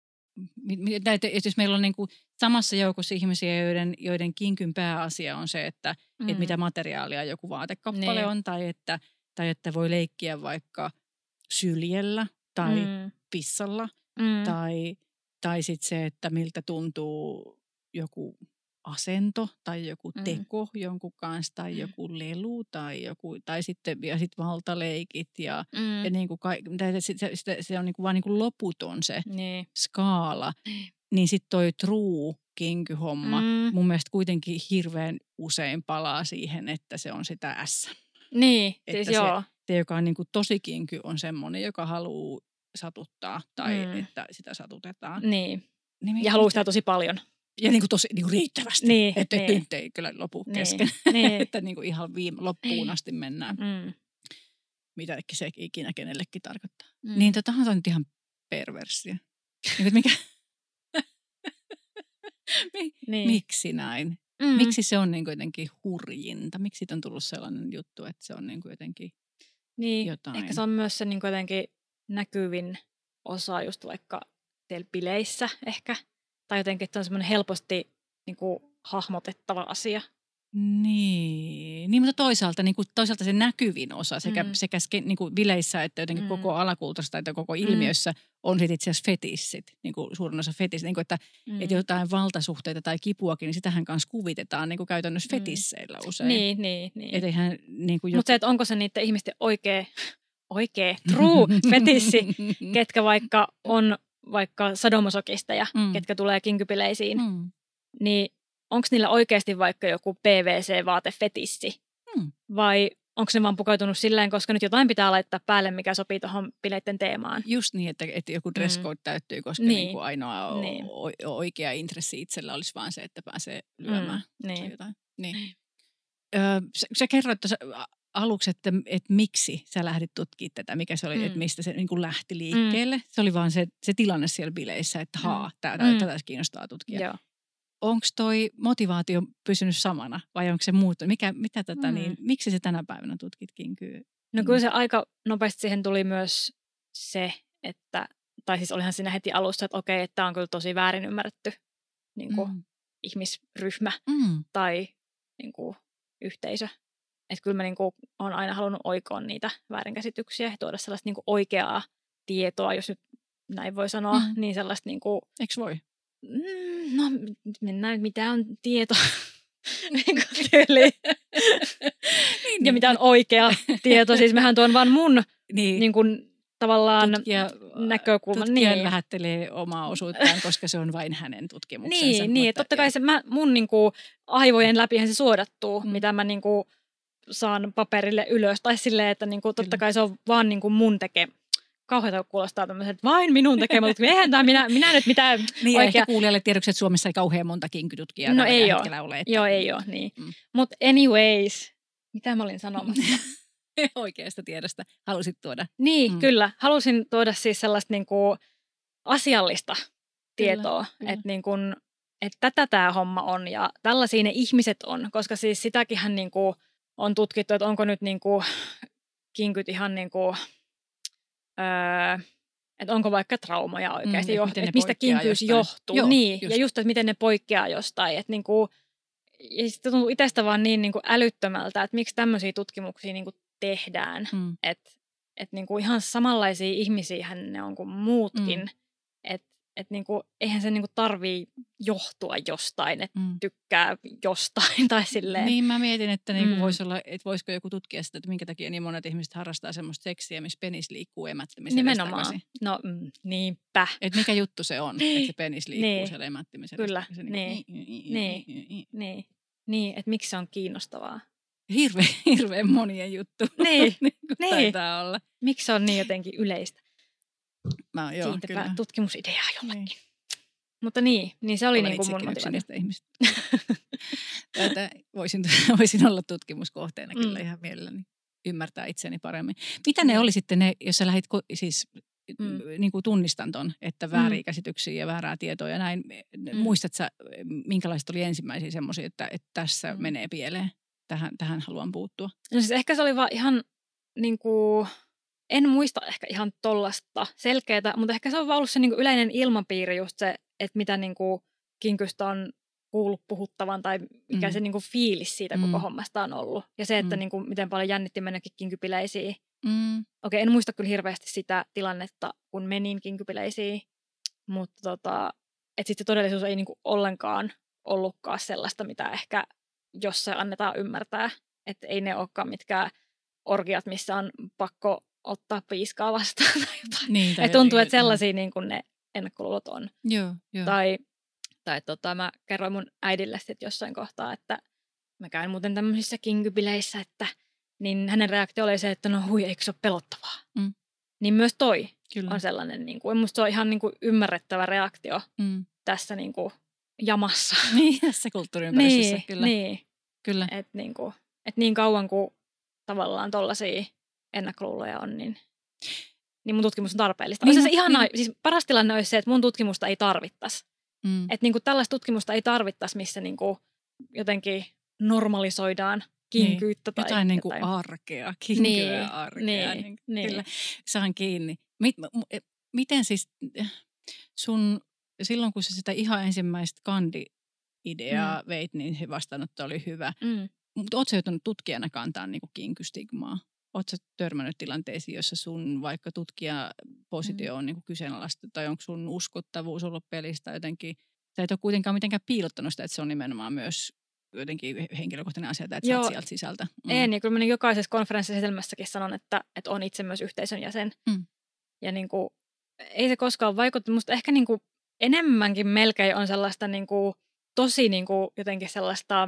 että jos meillä on niin kuin samassa joukossa ihmisiä, joiden, joiden kinkyn pääasia on se, että, mm. että mitä materiaalia joku vaatekappale ne. on, tai että, tai että voi leikkiä vaikka syljellä tai mm. pissalla, mm. tai, tai sitten se, että miltä tuntuu joku asento tai joku teko mm. jonkun kanssa tai joku lelu tai joku tai sitten ja sit valtaleikit ja, mm. ja niin kuin ka, se, se, se on niin kuin vaan niin kuin loputon se niin. skaala. Niin sitten toi true kinky-homma mm. mun mielestä kuitenkin hirveän usein palaa siihen, että se on sitä S. Niin, että siis se, joo. Se, joka on niin kuin tosi kinky, on semmoinen, joka haluaa satuttaa tai mm. että sitä satutetaan. Niin, niin ja haluaa sitä tosi paljon. Ja niin kuin tosi niin kuin riittävästi, niin, että niin. nyt ei kyllä lopu niin, kesken, niin. että niin kuin ihan viime, loppuun asti mennään, mm. mitä se ikinä kenellekin tarkoittaa. Mm. Niin totahan on nyt ihan perversia. Niin, mikä? niin. Miksi näin? Mm. Miksi se on niin kuin jotenkin hurjinta? Miksi siitä on tullut sellainen juttu, että se on niin kuin jotenkin niin, jotain? Ehkä se on myös se niin kuin jotenkin näkyvin osa just vaikka teillä bileissä ehkä. Tai jotenkin, että se on semmoinen helposti niin kuin, hahmotettava asia. Niin, niin mutta toisaalta, niin kuin, toisaalta se näkyvin osa sekä, mm. sekä niin kuin bileissä että jotenkin mm. koko alakulttuurissa tai koko ilmiössä mm. on sitten itse asiassa fetissit, niin kuin suurin osa fetissit. Niin kuin, että, mm. että jotain valtasuhteita tai kipuakin, niin sitähän kanssa kuvitetaan niin kuin käytännössä mm. fetisseillä usein. Niin, niin, niin. Et eihän, niin kuin joku... Mutta se, että onko se niiden ihmisten oikea, oikea true fetissi, ketkä vaikka on vaikka sadomasokisteja, mm. ketkä tulee kinkypileisiin, mm. niin onko niillä oikeasti vaikka joku P V C-vaatefetissi? Mm. Vai onko ne vaan pukeutunut silleen, koska nyt jotain pitää laittaa päälle, mikä sopii tuohon bileiden teemaan? Just niin, että, että joku dress code mm. täyttyy, koska niin. Niin kuin ainoa niin. o, o, oikea intressi itsellä olisi vaan se, että pääsee lyömään. Mm. Niin. Jotain. Niin. Öö, sä, sä kerroit tuossa aluksi, että, että miksi sä lähdit tutkimaan tätä, mikä se oli, mm. että mistä se niin kuin lähti liikkeelle. Mm. Se oli vaan se, se tilanne siellä bileissä, että haa, mm. tätä, mm. tätä kiinnostaa tutkia. Joo. Onko toi motivaatio pysynyt samana vai onko se muuttunut? Mikä, mitä tätä, mm. niin, miksi se tänä päivänä tutkit kinkyä? No kyllä se aika nopeasti siihen tuli myös se, että, tai siis olihan siinä heti alussa, että okei, että tämä on kyllä tosi väärin ymmärretty niin kuin mm. ihmisryhmä mm. tai niin kuin yhteisö. Että kyllä mä niin kuin olen aina halunnut oikoa niitä väärinkäsityksiä ja tuoda sellaista niin kuin oikeaa tietoa, jos nyt näin voi sanoa, mm. niin sellaista niin kuin... Eikö voi? No mennään, mitä on tieto tyyli. niin, ja mitä on oikea tieto. Siis mehän tuon vaan mun niin. Niin kuin, tavallaan tutkija, näkökulman. Tutkija niin. vähättelee omaa osuuttaan, koska se on vain hänen tutkimuksensa. Niin, niin totta kai se mä, mun niin kuin, aivojen läpihän se suodattuu, mm. mitä mä niin kuin, saan paperille ylös. Tai silleen, että niin kuin, totta kai se on vaan niin kuin, mun tekee. kauheata kuulostaa tämmöiset, vain minun tekemä tutkimus. Eihän tämä minä, minä nyt mitään niin, oikea... ehkä kuulijalle tiedoksi, että Suomessa ei kauhean monta kinkytutkijaa no tällä ei hetkellä ole. ole. Että... Joo, ei ole, niin. Mm. Mutta anyways, mitä mä olin sanomassa? Oikeasta tiedosta halusit tuoda. Niin, Mm. kyllä. Halusin tuoda siis sellaista niinku asiallista tietoa, kyllä. että niinku, et tätä tämä homma on ja tällaisia ne ihmiset on, koska siis sitäkinhän niinku on tutkittu, että onko nyt niinku kinkyt ihan niinku, öö, että onko vaikka traumaja oikeasti, mm, jo, että et mistä kinkyys jostain. johtuu. Joo, niin, just. ja just, että miten ne poikkeaa jostain. Että niinku, ja sitten tuntuu itsestä vaan niin niinku älyttömältä, että miksi tämmöisiä tutkimuksia niinku tehdään. Mm. Että et niinku ihan samanlaisia ihmisiä ne on kuin muutkin. Mm. Että et niinku, eihän se niinku tarvii johtua jostain, että Mm. tykkää jostain tai silleen. Niin mä mietin, että niinku Mm. voisi olla, että voisiko joku tutkia sitä, että minkä takia niin monet ihmiset harrastaa semmoista seksiä, missä penis liikkuu emättimisen Nimenomaan. edestakaisin. No mm, niinpä. Että mikä juttu se on, että se penis liikkuu Niin. siellä emättimisen Kyllä, edestakaisin. niin. Niin. Niin. Niin, niin että miksi se on kiinnostavaa. Hirveän, hirveän monien juttu. Niin, niin kuin niin. taitaa olla. Miksi se on niin jotenkin yleistä? Mä, joo, Siitäpä kyllä. tutkimusideaa jollekin. Niin. Mutta niin, niin se oli Olen niinku mun itsekin yksi motivaatio. niistä ihmistä. Tätä voisin, voisin olla tutkimuskohteena kyllä Mm. ihan mielelläni. Ymmärtää itseni paremmin. Mitä ne Mm. oli sitten ne, jos sä lähdit ko- siis Mm. niin kuin tunnistan ton, että vääriä käsityksiä ja väärää tietoa ja näin. Mm. Muistat sä, minkälaiset oli ensimmäisiä semmoisia, että, että tässä Mm. menee pieleen? Tähän, tähän haluan puuttua. No siis ehkä se oli vaan ihan niinku, en muista ehkä ihan tollasta selkeätä, mutta ehkä se on vaan ollut se niinku yleinen ilmapiiri just se, että mitä niinku kinkystä on kuullut puhuttavan tai mikä Mm. se niinku fiilis siitä koko Mm. hommasta on ollut. Ja se, että Mm. niinku, miten paljon jännitti mennäkin kinkypileisiin. Mm. Okei, en muista kyllä hirveästi sitä tilannetta, kun menin kinkypileisiin, mutta tota, että sitten se todellisuus ei niinku ollenkaan ollutkaan sellaista, mitä ehkä jossain annetaan ymmärtää. Että ei ne olekaan mitkään orgiat, missä on pakko ottaa piiskaa vastaan tai jotain. Niin, tai Et tuntuu, jotenkin, että sellaisia niin kuin ne ennakkoluulot on. Joo, joo. Tai, tai tota, mä kerroin mun äidille sitten jossain kohtaa, että mä käyn muuten tämmöisissä kinkybileissä, että niin hänen reaktio oli se, että no hui, eikö se ole pelottavaa? Mm. Niin myös toi Kyllä. on sellainen, niin kuin, musta se on ihan niin kuin ymmärrettävä reaktio Mm. tässä niin kuin jamassa. Niin, tässä kulttuuriympäristössä, niin, kyllä. niin. kyllä. Että niin, kuin, et niin kauan kuin tavallaan tollaisia ennakkoluuloja on, niin, niin mun tutkimus on tarpeellista. Niin, Olisi se no, ihanaa, niin. siis paras tilanne olisi se, että mun tutkimusta ei tarvittaisi. Mm. Että niin kuin tällaista tutkimusta ei tarvittaisi, missä niin kuin jotenkin normalisoidaan kinkyyttä. Niin. Tai Jotain niin kuin jotain. arkea, kinkyä Niin, arkea. niin, Niin, niin. Kyllä, saan kiinni. Mit, m- miten siis sun, silloin kun sä sitä ihan ensimmäistä kandi-ideaa mm. veit, niin se vastaanotto oli hyvä. Mm. Mutta ootko sä joutunut tutkijana kantaa niin kuin kinkystigmaa? Ootko sä törmännyt tilanteisiin, jossa sun vaikka tutkijapositio on niin kuin kyseenalaista, tai onko sun uskottavuus ollut pelistä jotenkin? Sä et ole kuitenkaan mitenkään piilottanut sitä, että se on nimenomaan myös jotenkin henkilökohtainen asia, että sä oot sieltä sisältä. Mm. Ei, niin kyllä mä niin jokaisessa konferenssisitelmässäkin sanon, että, että on itse myös yhteisön jäsen. Mm. Ja niin kuin, ei se koskaan vaikuttanut. Musta ehkä niin kuin enemmänkin melkein on sellaista niin kuin, tosi niin kuin, jotenkin sellaista,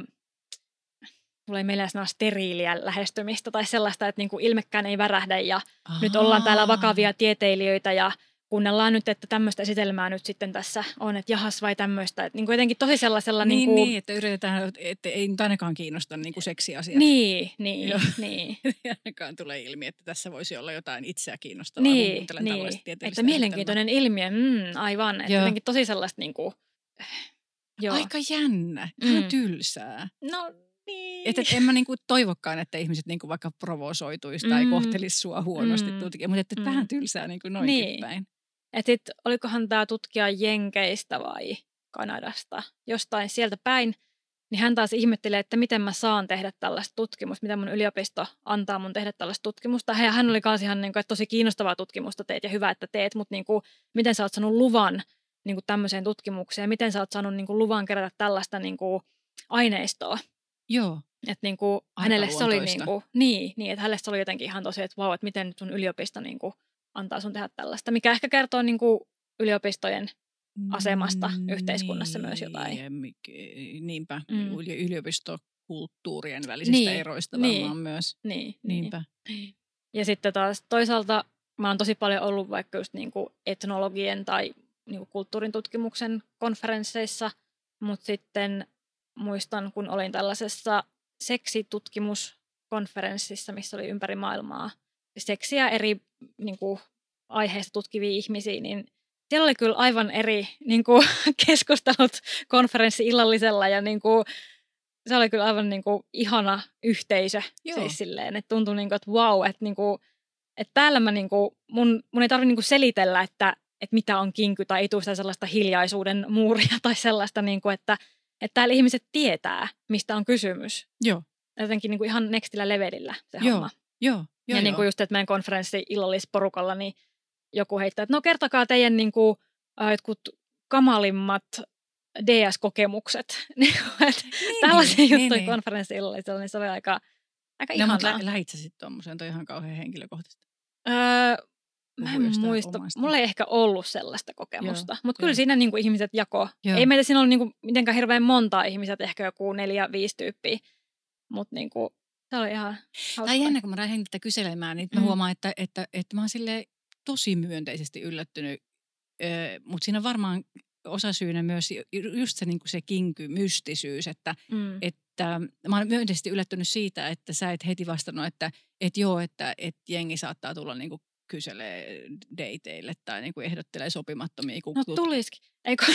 tulee meillä sanoa steriiliä lähestymistä tai sellaista, että niin kuin ilmekään ei värähdä ja Ahaa. nyt ollaan täällä vakavia tieteilijöitä ja kuunnellaan nyt, että tämmöistä esitelmää nyt sitten tässä on, että jahas vai tämmöistä. Että niin kuin jotenkin tosi sellaisella Niin, niin, kuin, niin, että yritetään, että ei nyt ainakaan kiinnosta niin kuin seksiasiat. niin, niin, Joo. niin. Ainakaan tulee ilmi, että tässä voisi olla jotain itseä kiinnostavaa, Niin, kun kuuntelen niin. tällaista tieteellistä Että mielenkiintoinen ilmiö, mm, aivan. Että Joo. jotenkin tosi sellaista niin kuin, joo. Aika jännä, vähän Mm. tylsää. No niin. Että et en mä niinku toivokaan, että ihmiset niinku vaikka provosoituisi tai Mm. kohtelisi sua huonosti Mm. tutkija, mutta että et Mm. vähän tylsää niinku noinkin Niin. päin. Että sit, olikohan tämä tutkija Jenkeistä vai Kanadasta, jostain sieltä päin, niin hän taas ihmettelee, että miten mä saan tehdä tällaista tutkimusta, miten mun yliopisto antaa mun tehdä tällaista tutkimusta. Ja hän oli myös ihan niin kuin, että tosi kiinnostavaa tutkimusta teet ja hyvä, että teet, mutta niin kuin, miten sä oot saanut luvan niin kuin tämmöiseen tutkimukseen, miten sä oot saanut niin kuin, luvan kerätä tällaista niin kuin, aineistoa. Joo. Että niin kuin, Aika hänelle se oli luontoista. niin kuin, niin, niin, että hänelle se oli jotenkin ihan tosi, että vau, että miten sun yliopisto niin kuin, antaa sun tehdä tällaista, mikä ehkä kertoo niin kuin, yliopistojen asemasta yhteiskunnassa myös jotain. Niin, mik- niinpä, Mm. Yli- yliopistokulttuurien välisistä Niin, eroista niin. varmaan myös. Niin, niin. Niinpä. Ja sitten taas toisaalta mä oon tosi paljon ollut vaikka just niinku etnologien tai niinku kulttuurin tutkimuksen konferensseissa, mutta sitten muistan, kun olin tällaisessa seksitutkimuskonferenssissa, missä oli ympäri maailmaa seksiä eri niinku, aiheista tutkivia ihmisiä, niin siellä oli kyllä aivan eri niinku, keskustelut konferenssi-illallisella ja niinku, se oli kyllä aivan niinku, ihana yhteisö. Siis silleen, että tuntui, niinku, että vau, että, niinku, että täällä mä, niinku, mun, mun ei tarvitse niinku, selitellä, että, että mitä on kinky tai ei tule sitä sellaista hiljaisuuden muuria tai sellaista, niinku, että, että täällä ihmiset tietää, mistä on kysymys. Joo. Jotenkin niinku, ihan nextillä levelillä se Joo. homma. Joo. Ja niin kuin just, että meidän konferenssi-illallisporukalla, niin joku heittää, että no kertokaa teidän niin kuin, äh, jotkut kamalimmat D S-kokemukset. niin, tällaisia niin, juttuja niin, konferenssi-illallisella, niin se oli aika, aika no, ihanaa. No, mutta lähit sä sitten tuommoiseen, toi ihan kauhean henkilökohtaisesti. Öö, mä en muista. Omasta. Mulla ei ehkä ollut sellaista kokemusta, mutta kyllä siinä niin kuin ihmiset jako. Joo. Ei meitä siinä ollut niin kuin, mitenkään hirveän montaa ihmiset, ehkä joku neljä, viisi tyyppiä, mutta niin kuin, se oli ihan hauska. Tai jännä, kun mä lähdin tätä kyselemään, niin mä mm. huomaan, että, että, että mä oon silleen tosi myönteisesti yllättynyt. Mutta siinä on varmaan osasyynä myös just se, niin kuin se kinky-mystisyys, että, mm. että mä oon myönteisesti yllättynyt siitä, että sä et heti vastannut, että, että joo, että, että jengi saattaa tulla niin kuin kyselee dateille tai niin kuin ehdottelee sopimattomia. No tulisikin. Eikö?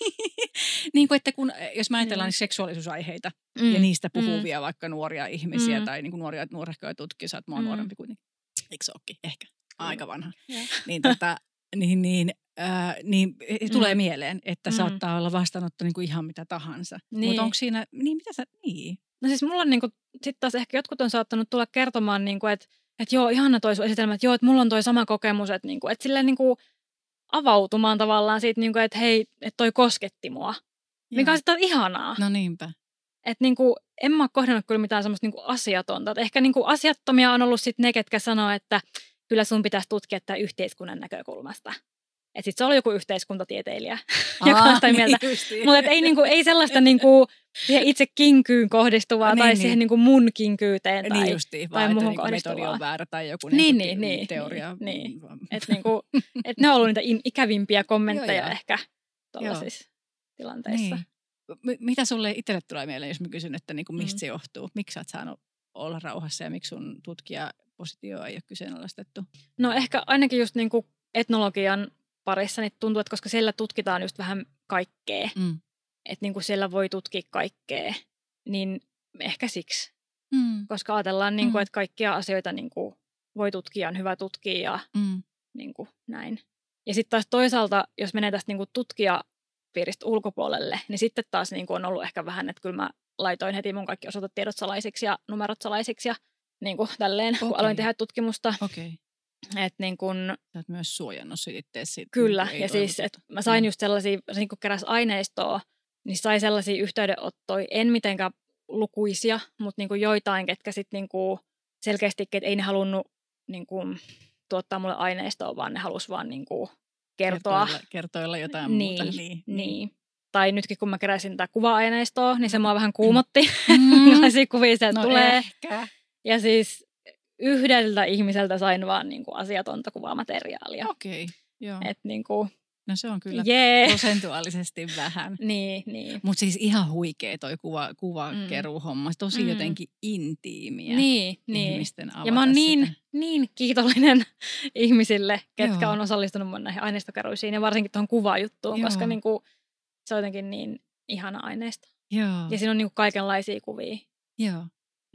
niin kuin, että kun, jos mä ajatellaan mm. seksuaalisuusaiheita mm. ja niistä puhuvia mm. vaikka nuoria ihmisiä mm. tai niin kuin nuoria, nuorehkoja tutkia, sä oot mua mm. nuorempi kuitenkin. Eikö se ookin? Ehkä. Aika vanha. Yeah. Niin, tota, niin, niin, äh, niin mm. tulee mieleen, että mm. saattaa olla vastaanotto niin kuin ihan mitä tahansa. Niin. Mutta onko siinä, niin mitä sä, niin? No siis mulla on niin kuin, sit taas ehkä jotkut on saattanut tulla kertomaan, niin kuin, että että joo, ihana toi sun esitelmä, että joo, että mulla on toi sama kokemus, että, niinku, että silleen niinku avautumaan tavallaan siitä, niinku, että hei, että toi kosketti mua. Joo. Mikä on sitten ihanaa. No niinpä. Että niinku, en mä ole kohdannut kyllä mitään semmoista niinku asiatonta. Et ehkä niinku asiattomia on ollut sitten ne, ketkä sanoo, että kyllä sun pitäisi tutkia tätä yhteiskunnan näkökulmasta. Että sitten se oli joku yhteiskuntatieteilijä, joka on sitä mieltä. Niin mutta ei, niinku, ei sellaista niinku, siihen itse kinkyyn kohdistuvaa no, tai niin, siihen niinku mun kinkyyteen tai, niin justiin, tai muuhun niin kohdistuvaa. Metodi on väärä tai joku niin, niinku niin, niin, teoria. Niin, niin. Että niinku, et ne on ollut niitä in, ikävimpiä kommentteja joo, ehkä tuollaisissa tilanteissa. Niin. Mitä sulle itselle tulee mieleen, jos mä kysyn, että niinku, mistä mm. se johtuu? Miksi sä oot saanut olla rauhassa ja miksi sun tutkijapositio ei ole kyseenalaistettu? No ehkä ainakin just niinku etnologian parissa niin tuntuu, että koska siellä tutkitaan just vähän kaikkea, mm. että niinku siellä voi tutkia kaikkea, niin ehkä siksi. Mm. Koska ajatellaan, niinku, mm. että kaikkia asioita niinku voi tutkia, on hyvä tutkia ja mm. niinku, näin. Ja sitten taas toisaalta, jos menee tästä niinku tutkijapiiristä ulkopuolelle, niin sitten taas niinku on ollut ehkä vähän, että kyllä mä laitoin heti mun kaikki osoitetiedot salaisiksi ja numerot salaisiksi ja niinku tälleen, okay. kun aloin tehdä tutkimusta. Okay. Että niin kun, sä oot myös suojannut itse siitä. Kyllä, ja siis että mä sain mm. just sellaisia, niin kun keräs aineistoa, niin sai sellaisia yhteydenottoja, en mitenkään lukuisia, mutta niin kuin joitain, ketkä sitten niin kuin selkeästi, että ei ne halunnut niin kuin tuottaa mulle aineistoa, vaan ne halusi vaan niin kuin kertoa. Kertoilla, kertoilla jotain niin, muuta. Niin, niin. Tai nytkin kun mä keräsin tätä kuva-aineistoa, niin se mua vähän kuumotti, millaisia mm. kuvia sieltä no tulee. Ehkä. Ja siis yhdeltä ihmiseltä sain vaan niin kuin asiatonta kuvamateriaalia. Okei, okay, joo. Et niin kuin, no se on kyllä yeah. prosentuaalisesti vähän. niin, niin. Mutta siis ihan huikea toi kuva, kuvakeruuhomma. Tosi mm. jotenkin intiimiä niin, ihmisten niin. Ja mä oon niin, niin kiitollinen ihmisille, ketkä joo. on osallistunut mun näihin aineistokeruisiin ja varsinkin tuohon kuvajuttuun, joo. koska niin kuin, se on jotenkin niin ihana aineisto. Joo. Ja siinä on niin kuin kaikenlaisia kuvia. Joo.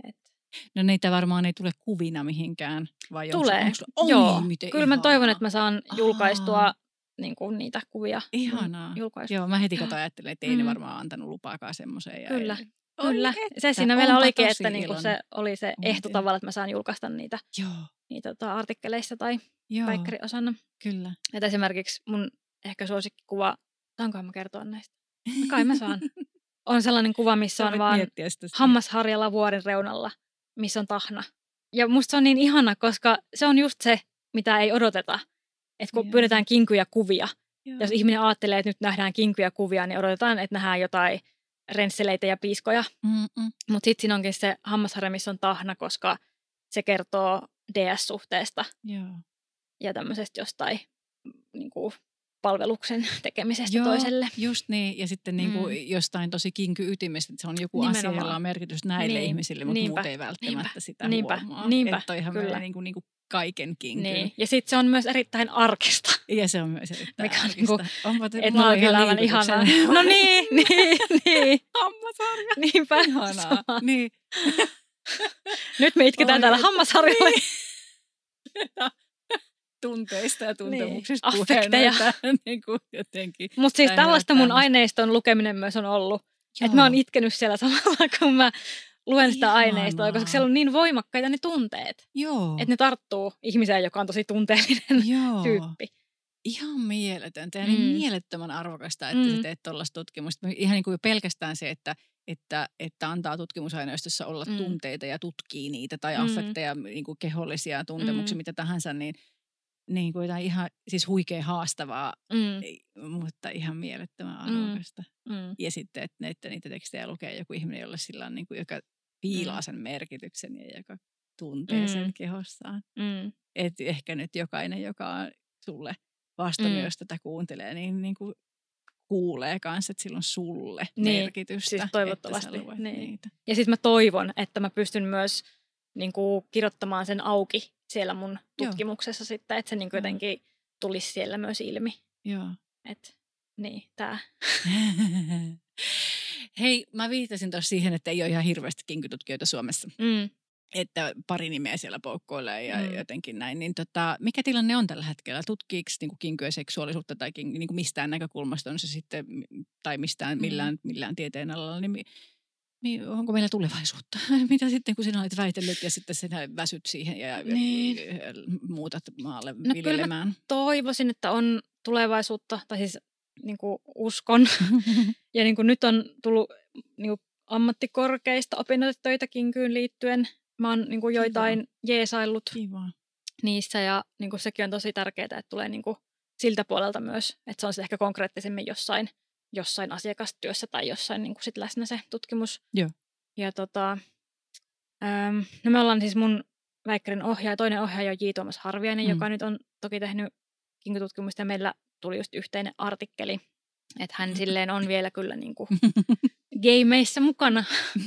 No niitä varmaan ei tule kuvina mihinkään. Vai tulee, onko, onko, joo. Oi, kyllä ihanaa. Mä toivon, että mä saan julkaistua niin kuin niitä kuvia. Ihanaa. Joo, mä heti kato ajattelin, että ei mm. ne varmaan antanut lupaakaan semmoiseen. Kyllä, ei... kyllä. Se siinä vielä olikin, että niin kuin se oli se ehto tavalla, että mä saan julkaista niitä, niitä tota, artikkeleissa tai päikkäriosana. Kyllä. Että esimerkiksi mun ehkä suosikkikuva, saankohan mä kertoa näistä? Kai mä saan. On sellainen kuva, missä on vaan hammasharjalla vuoren reunalla, missä on tahna. Ja musta se on niin ihana, koska se on just se, mitä ei odoteta. Että kun Joo. pyydetään kinkyjä kuvia, Joo. jos ihminen ajattelee, että nyt nähdään kinkyjä kuvia, niin odotetaan, että nähdään jotain rensseleitä ja piiskoja. Mutta sitten siinä onkin se hammasharja, missä on tahna, koska se kertoo D S-suhteesta. Joo. ja tämmöisestä jostain niin kuin palveluksen tekemisestä Joo, toiselle. just niin. Ja sitten niin kuin mm. jostain tosi kinky-ytimestä, että se on joku Nimenomaan. asia, jolla on merkitys näille niin. ihmisille, mutta Niinpä. muut ei välttämättä Niinpä. sitä Niinpä. huomaa. Niinpä. Että toihan Kyllä. menee niin kuin, niin kuin kaiken kinkyn. Niin. Ja sitten se on myös erittäin arkista. Ja se on myös erittäin mikä on arkista. niinku Onpa etnologialaivan ihanaa. No niin, niin, niin. Hammasharja. Niinpä. Ihanaa. Niin. Nyt me itketään Oi, täällä hammasharjalle. Niin. Tunteista ja tuntemuksista niin. puheena. Affekteja. Niin kuin jotenkin. Mutta siis tällaista mun tämmöistä. aineiston lukeminen myös on ollut. Että mä oon itkenyt siellä samalla, kun mä luen sitä Ihanaa. aineistoa, koska siellä on niin voimakkaita ne tunteet. Joo. Että ne tarttuu ihmiseen, joka on tosi tunteellinen Joo. tyyppi. Ihan mieletöntä ja Mm. niin mielettömän arvokasta, että Mm. sä teet tuollaista tutkimusta. Ihan niin kuin pelkästään se, että, että, että antaa tutkimusaineistossa olla Mm. tunteita ja tutkii niitä tai Mm. affekteja, niin kuin kehollisia tuntemuksia, Mm. mitä tahansa, niin, niin kuin jotain ihan siis huikea haastavaa, Mm. mutta ihan mielettömän Mm. arvokasta. Mm. Ja sitten, että, että niitä tekstejä lukee joku ihminen, jolle sillä on, niin kuin, joka fiilaa sen merkityksen ja joka tuntee Mm. sen kehossaan. Mm. Että ehkä nyt jokainen, joka on sulle vasta Mm. myös tätä kuuntelee, niin, niin kuin kuulee kanssa, että sillä on sulle Niin, merkitystä. siis toivottavasti, että sä luet niin. niitä. Ja sitten mä toivon, että mä pystyn myös niin kuin, kirjoittamaan sen auki siellä mun Joo. tutkimuksessa sitten, että se niin kuin, Joo. jotenkin tulisi siellä myös ilmi. Joo. Että niin, tää. Hei, mä viittasin tuossa siihen, että ei ole ihan hirveästi kinkytutkijoita Suomessa. Mm. Että pari nimeä siellä poukkoilee ja Mm. jotenkin näin. Niin tota, mikä tilanne on tällä hetkellä? Tutkiiko niin kinkyä seksuaalisuutta tai kin, niin kuin mistään näkökulmasta on se sitten, tai mistään Mm. millään, millään tieteen alalla, niin mi, mi, onko meillä tulevaisuutta? Mitä sitten, kun sinä olet väitellyt ja sitten sinä väsyt siihen ja Niin. muutat maalle No viljelemään? Toivoisin, että on tulevaisuutta, tai siis niin kuin uskon. Ja niin kuin nyt on tullut niin kuin ammattikorkeista opinnot kinkyyn liittyen. Mä oon niin kuin joitain jeesaillut Kiva. niissä ja niin kuin sekin on tosi tärkeää, että tulee niin kuin siltä puolelta myös, että se on sitten ehkä konkreettisemmin jossain, jossain asiakastyössä tai jossain niin kuin sit läsnä se tutkimus. Joo. Ja tota, äm, no me ollaan siis mun väikkärin ohjaaja, toinen ohjaaja on J. Tuomas Harviainen, Mm. joka nyt on toki tehnyt kinkututkimusta ja meillä tuli just yhteinen artikkeli, että hän silleen on vielä kyllä niin kuin gameissa mukana.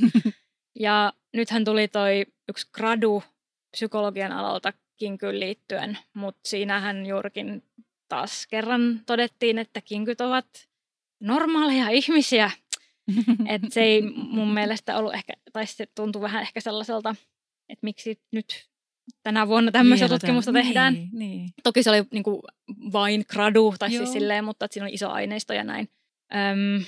Ja nythän tuli toi yksi gradu psykologian alalta kinkyyn liittyen, mutta siinähän juurikin taas kerran todettiin, että kinkyt ovat normaaleja ihmisiä. Että se ei mun mielestä ollut ehkä, tai se tuntui vähän ehkä sellaiselta, että miksi nyt tänä vuonna tämmöistä Vielä tutkimusta tämän- tehdään. Niin, niin. Toki se oli niinku vain gradu, tai Joo. siis silleen, mutta että siinä oli iso aineisto ja näin. Öm,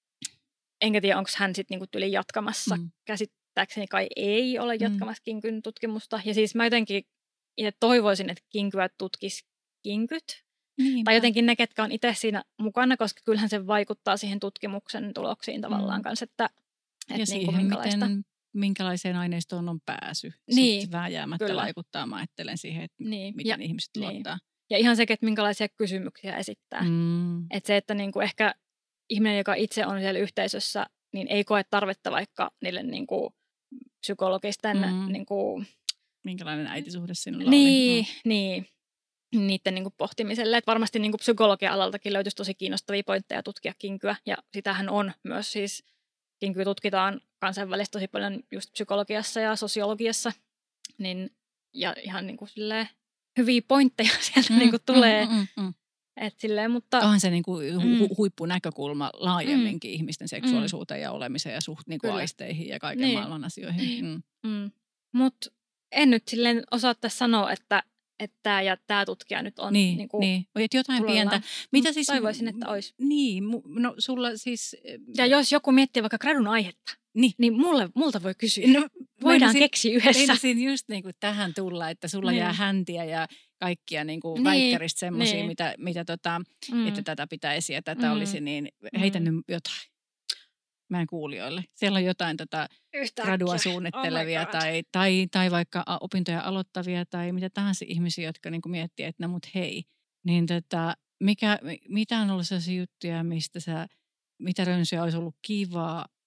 enkä tiedä, onko hän sitten niinku tyli jatkamassa. Mm. Käsittääkseni kai ei ole jatkamassa kinkyn tutkimusta. Ja siis mä jotenkin itse toivoisin, että kinkyä tutkisi kinkyt. Niinpä. Tai jotenkin ne, ketkä on itse siinä mukana, koska kyllähän se vaikuttaa siihen tutkimuksen tuloksiin tavallaan Mm. kanssa, että, että Ja niinku siihen, minkälaista. miten, minkälaiseen aineistoon on pääsy. Niin, Sitten vääjäämättä kyllä. vaikuttaa, mä ajattelen siihen, että Niin, miten ja, ihmiset niin. luottaa. ja ihan sekin, että minkälaisia kysymyksiä esittää. Mm. Että se, että niinku ehkä ihminen, joka itse on siellä yhteisössä, niin ei koe tarvetta vaikka niille niinku psykologisten Mm. niinku, Minkälainen äitisuhde sinulla niin, oli? niin, niiden niinku pohtimiselle. Et varmasti niinku psykologian alaltakin löytyisi tosi kiinnostavia pointteja tutkia kinkyä. Ja sitähän on myös siis, kinkyä tutkitaan kansainvälisesti tosi paljon just psykologiassa ja sosiologiassa. Niin, ja ihan niinku silleen hyviä pointteja sieltä Mm, niinku tulee. Mm, mm, mm. Et silleen, mutta Onhan se niinku hu- Mm. hu- huippunäkökulma laajemminkin ihmisten seksuaalisuuteen ja olemiseen ja suht niinku Kyllä. aisteihin ja kaiken Niin. maailman asioihin. Mm. Mm. Mut en nyt silleen osaa tässä sanoa, että että tämä ja tämä tutkija nyt on Niin, niinku niin. Et jotain tulollaan. pientä. Mitä Mut siis, toivoisin, että olisi. Niin, mu- no sulla siis... Ja jos joku miettii vaikka gradun aihetta, Niin. niin mulle, multa voi kysyä. No, Voidaan meinasin- keksiä yhdessä. Meinasin just niin kuin tähän tulla, että sulla Niin. jää häntiä ja kaikkia niin kuin Niin, väikkäristä semmoisia, niin. mitä, mitä tota, Mm. että tätä pitäisi ja tätä Mm. olisi, niin heitä Mm. nyt jotain. Mä en kuulijoille. Siellä on jotain tota Yhtäkkiä. gradua Oh suunnittelevia my God. tai, tai, tai vaikka a- opintoja aloittavia tai mitä tahansa ihmisiä, jotka niin kuin miettii, että no mut hei, niin tota, mikä, mi- mitä on ollut sellaisia juttuja, mistä sä, mitä rönsyä olisi ollut kivaa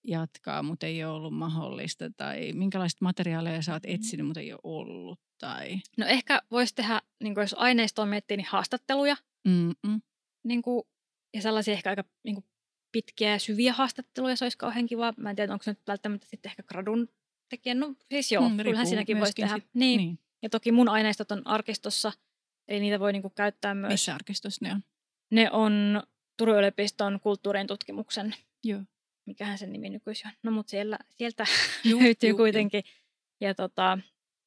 jatkaa, mutta ei ole ollut mahdollista? Tai minkälaista materiaalia sä oot etsinyt, mutta ei ole ollut? Tai... No ehkä voisi tehdä, niin kuin jos aineistoa miettii, niin haastatteluja. Mm-mm. Niin kuin, ja sellaisia ehkä aika niin kuin pitkiä ja syviä haastatteluja, se olisi kauhean kiva. Mä en tiedä, onko se nyt välttämättä sitten ehkä gradun tekijä. No siis joo, mm, kyllähän siinäkin voisi tehdä. Sit, niin. niin. Ja toki mun aineistot on arkistossa, eli niitä voi niin kuin käyttää myös. Missä arkistossa ne on? Ne on Turun yliopiston kulttuurien tutkimuksen. Joo. Mikähän sen nimi nykyisin on. No mutta siellä, sieltä Juh, löytyy juh, kuitenkin. Juh. Ja, tota,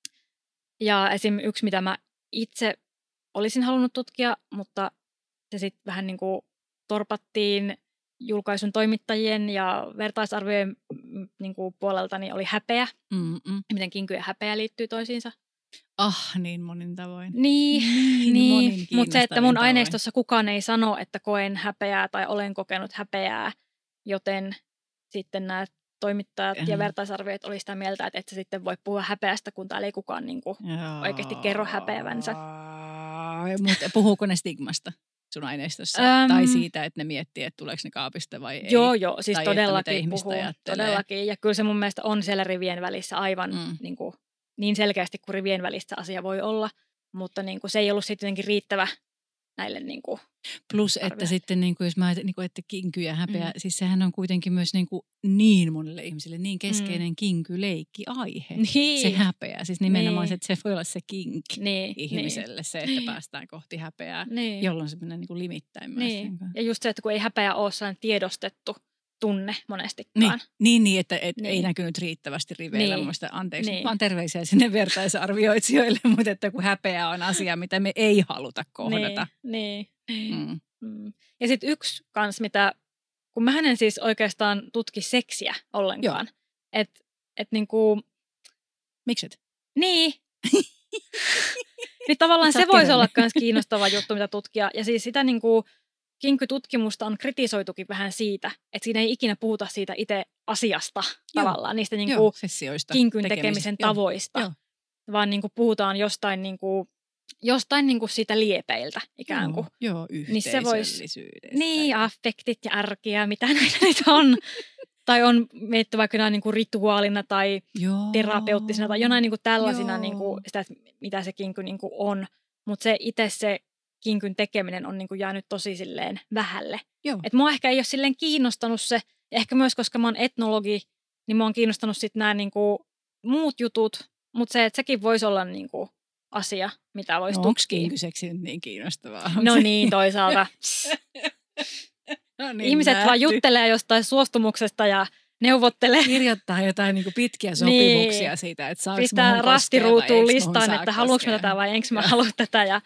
ja esim. Yksi, mitä mä itse olisin halunnut tutkia, mutta se sitten vähän niin kuin torpattiin julkaisun toimittajien ja vertaisarviojen niin kuin puolelta, niin oli häpeä. Mm-mm. Miten kinky ja häpeä liittyy toisiinsa. Ah, niin monin tavoin. Niin, niin, niin. Mutta se, että mun tavoin. aineistossa kukaan ei sano, että koen häpeää tai olen kokenut häpeää, joten sitten nämä toimittajat ja vertaisarvioit oli sitä mieltä, että et sä sitten voi puhua häpeästä, kun täällä ei kukaan niin kuin oikeasti kerro häpeävänsä. Mutta puhuuko ne stigmasta sun aineistossa? Öm, tai siitä, että ne miettii, että tuleeko ne kaapista vai ei? Joo, joo. Siis tai todellakin puhuu. Todellakin. Ja kyllä se mun mielestä on siellä rivien välissä aivan mm. niin, kuin, niin selkeästi kuin rivien välissä asia voi olla. Mutta niin kuin, se ei ollut sitten jotenkin riittävä näille niin kuin plus, että arvioille. Sitten niin kuin, jos mä niin kuin, että kinky ja häpeä, mm. siis sehän on kuitenkin myös niin, kuin, niin monille ihmisille niin keskeinen mm. kinky-leikki-aihe. Niin. Se häpeä. Siis nimenomaan niin. se, että se voi olla se kink niin. ihmiselle, niin. se, että päästään kohti häpeää, niin. jolloin se menee niin kuin limittäin myös. Niin. Ja just se, että kun ei häpeä ole sellainen tiedostettu tunne monestikaan. Niin, niin, niin että et niin. ei näkynyt riittävästi riveillä. Niin. Muista, anteeksi, niin. vaan terveisiä sinne vertaisarvioitsijoille, mutta että kun häpeä on asia, mitä me ei haluta kohdata. Niin, niin. Mm. Mm. Ja sitten yksi kans, mitä, kun mähän en siis oikeastaan tutki seksiä ollenkaan. Että et niinku... Mikset? Niin. Niin tavallaan se voisi olla myös kiinnostava juttu, mitä tutkia. Ja siis sitä niinku... Kinky-tutkimusta on kritisoitukin vähän siitä, että siinä ei ikinä puhuta siitä itse asiasta Joo. tavallaan, niistä niin kuin kinkyn tekemisen Joo. tavoista, Joo. vaan niin kuin puhutaan jostain, niin kuin, jostain niin kuin siitä liepeiltä ikään kuin. Joo, Joo yhteisöllisyydestä. Niin, niin, affektit ja ärkiä, mitä näitä nyt on. Tai on mietitty vaikka niin kuin rituaalina tai Joo. terapeuttisena tai jonain niin kuin tällaisina, niin kuin sitä, mitä se kinky niin kuin on. Mutta se itse se kinkyn tekeminen on niin kuin jäänyt tosi silleen vähälle. Että mua ehkä ei ole silleen kiinnostanut se, ehkä myös koska mä oon etnologi, niin mua on kiinnostanut sitten nämä niin kuin muut jutut, mutta se, että sekin voisi olla niin kuin asia, mitä voisi no, tutkia. Onko kinkyseksi nyt niin kiinnostavaa? No niin, toisaalta. no niin, ihmiset nähty. Vaan juttelee jostain suostumuksesta ja neuvottelee. Kirjoittaa jotain niin kuin pitkiä sopimuksia niin. Siitä, että saako pistää rastiruutuun listaan, että haluanko mä tätä vai enkö mä halua tätä. Ja...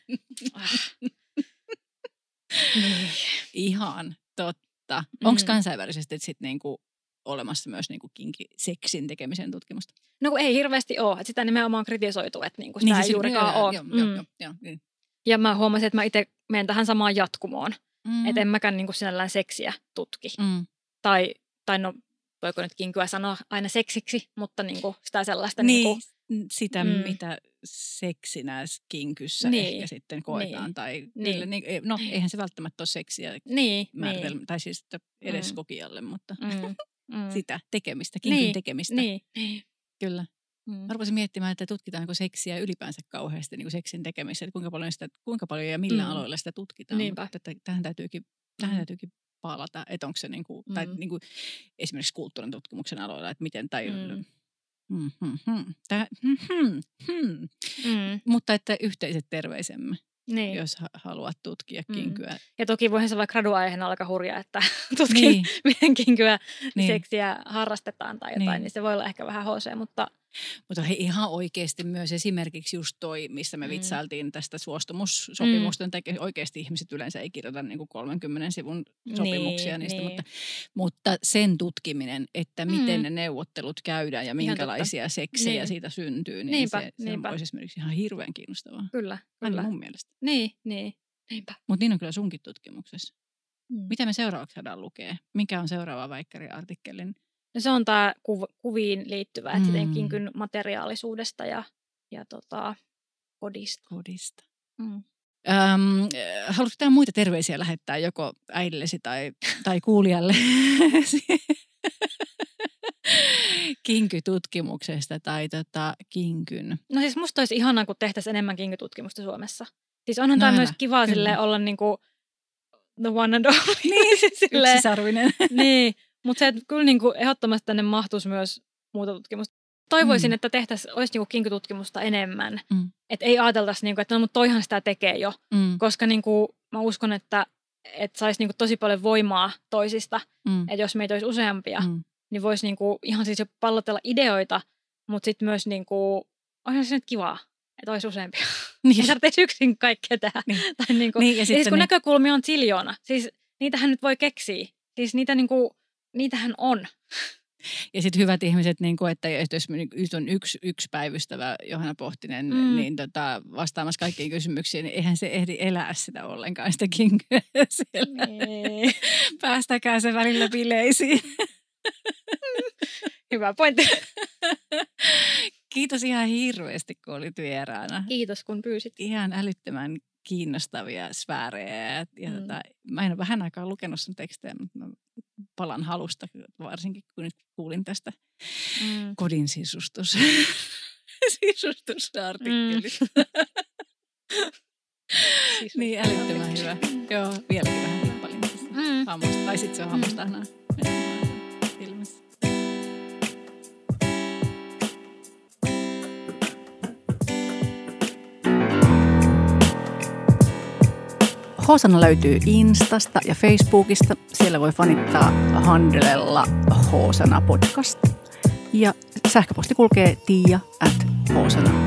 niin. Ihan totta. Mm. Onko kansainvälisesti sitten niinku olemassa myös niinku kinki-seksin tekemisen tutkimusta? No kun ei hirveästi ole. Et sitä nimenomaan kritisoitu, että niinku sitä niin, ei juurikaan ole. Joo, joo, joo, joo, niin. Ja mä huomasin, että mä itse menen tähän samaan jatkumoon. Mm. Että en mäkään niinku sinällään seksiä tutki. Mm. Tai, tai no, voiko nyt kinkyä sanoa aina seksiksi, mutta niinku sitä sellaista... Niin, niinku, sitä mm. mitä seksinä kinkyssä niin. Ehkä sitten koetaan. Niin. Tai niin. Kyllä, niin, no eihän se välttämättä ole seksiä niin. määritelmä, niin. tai siis edes mm. kokijalle, mutta mm. Mm. sitä tekemistä, kinkyn niin. tekemistä. Niin. Kyllä. Mm. Mä arvoisin miettimään, että tutkitaanko seksiä ylipäänsä kauheasti niin kuin seksin tekemistä, että kuinka paljon, sitä, kuinka paljon ja millä mm. aloilla sitä tutkitaan. Niinpä. Mutta että tähän täytyykin, tähän täytyykin palata, että onko se niin kuin, mm. tai niin kuin esimerkiksi kulttuurin tutkimuksen aloilla, että miten, tai mm. Hmm, hmm, hmm. Tää, hmm, hmm, hmm. Mm. Mutta että yhteiset terveisemme, niin. jos haluat tutkia kinkyä. Mm. Ja toki voihan se vaikka graduaiheena aika hurjaa, että tutkin niin. miten kinkyä niin. seksiä harrastetaan tai jotain, niin. niin se voi olla ehkä vähän H C, mutta... Mutta hei, ihan oikeasti myös esimerkiksi just toi, missä me vitsailtiin tästä suostumussopimusten, mm. oikeasti ihmiset yleensä ei kirjoita niin kuin kolmenkymmenen sivun sopimuksia niin, niistä, niin. Mutta, mutta sen tutkiminen, että miten mm. ne neuvottelut käydään ja minkälaisia seksejä niin. siitä syntyy, niin niinpä, se, se niinpä. olisi esimerkiksi ihan hirveän kiinnostavaa. Kyllä, kyllä. Aina mun mielestä. Niin, niin, niinpä. Mutta niin on kyllä sunkin tutkimuksessa. Mm. Mitä me seuraavaksi saadaan lukea? Mikä on seuraava väikkäriartikkelin? No se on tämä kuv- kuviin liittyvä, että mm. kinkyn materiaalisuudesta ja, ja tota, kodista. kodista. Mm. Öm, haluatko tämän muita terveisiä lähettää joko äidillesi tai, tai kuulijalle? kinkytutkimuksesta tai tota, kinkyn. No siis musta olisi ihanaa, kun tehtäisiin enemmän kinkytutkimusta Suomessa. Siis onhan No tämä älä, myös kiva kyllä. silleen olla niinku the one and only. Niin, silleen, yksisarvinen. niin, mutta se, että kyllä niinku ehdottomasti tänne mahtuisi myös muuta tutkimusta. Toivoisin, Mm. että tehtäisiin, olisi niinku kinkytutkimusta enemmän. Mm. Että ei ajateltaisi, niinku, että no, mutta toihan sitä tekee jo. Mm. Koska niinku, mä uskon, että, että saisi niinku tosi paljon voimaa toisista. Mm. Että jos meitä olisi useampia, Mm. niin voisi niinku ihan siis jo pallotella ideoita, mutta sitten myös niinku, onhan se nyt kivaa, että olisi useampia. Niin. Ei tarvitse yksin kaikkea tehdä. Niin. Tai niinku, Niin, ja ja sitten siis kun niin- näkökulmia on siljoona, siis niitähän nyt voi keksiä. Siis niitä niinku, niitähän on. Ja sitten hyvät ihmiset, niin kuin, että jos nyt on yksi, yksi päivystävä Johanna Pohtinen Mm. niin tota, vastaamassa kaikkiin kysymyksiin, niin eihän se ehdi elää sitä ollenkaan, sitä kinkyä siellä. Niin. Päästäkää se välillä bileisiin. Hyvä pointti. Kiitos ihan hirveästi, kun olit vieraana. Kiitos, kun pyysit. Ihan älyttömän kiinnostavia sfäärejä. Ja, ja Mm. tota, mä en ole vähän aikaa lukenut sun tekstejä, mutta mä palan halusta, varsinkin kun nyt kuulin tästä Mm. kodin sisustus. sisustusartikkelista. Siis Niin, älyttömän hyvä. Joo, vieläkin vähän tippalin tästä Mm. hammusta. Tai sitten se on hammustahnaa. Ilmassa. Hosanna löytyy Instasta ja Facebookista. Siellä voi fanittaa handlella Hosanna podcast. Ja sähköposti kulkee tiia at hosana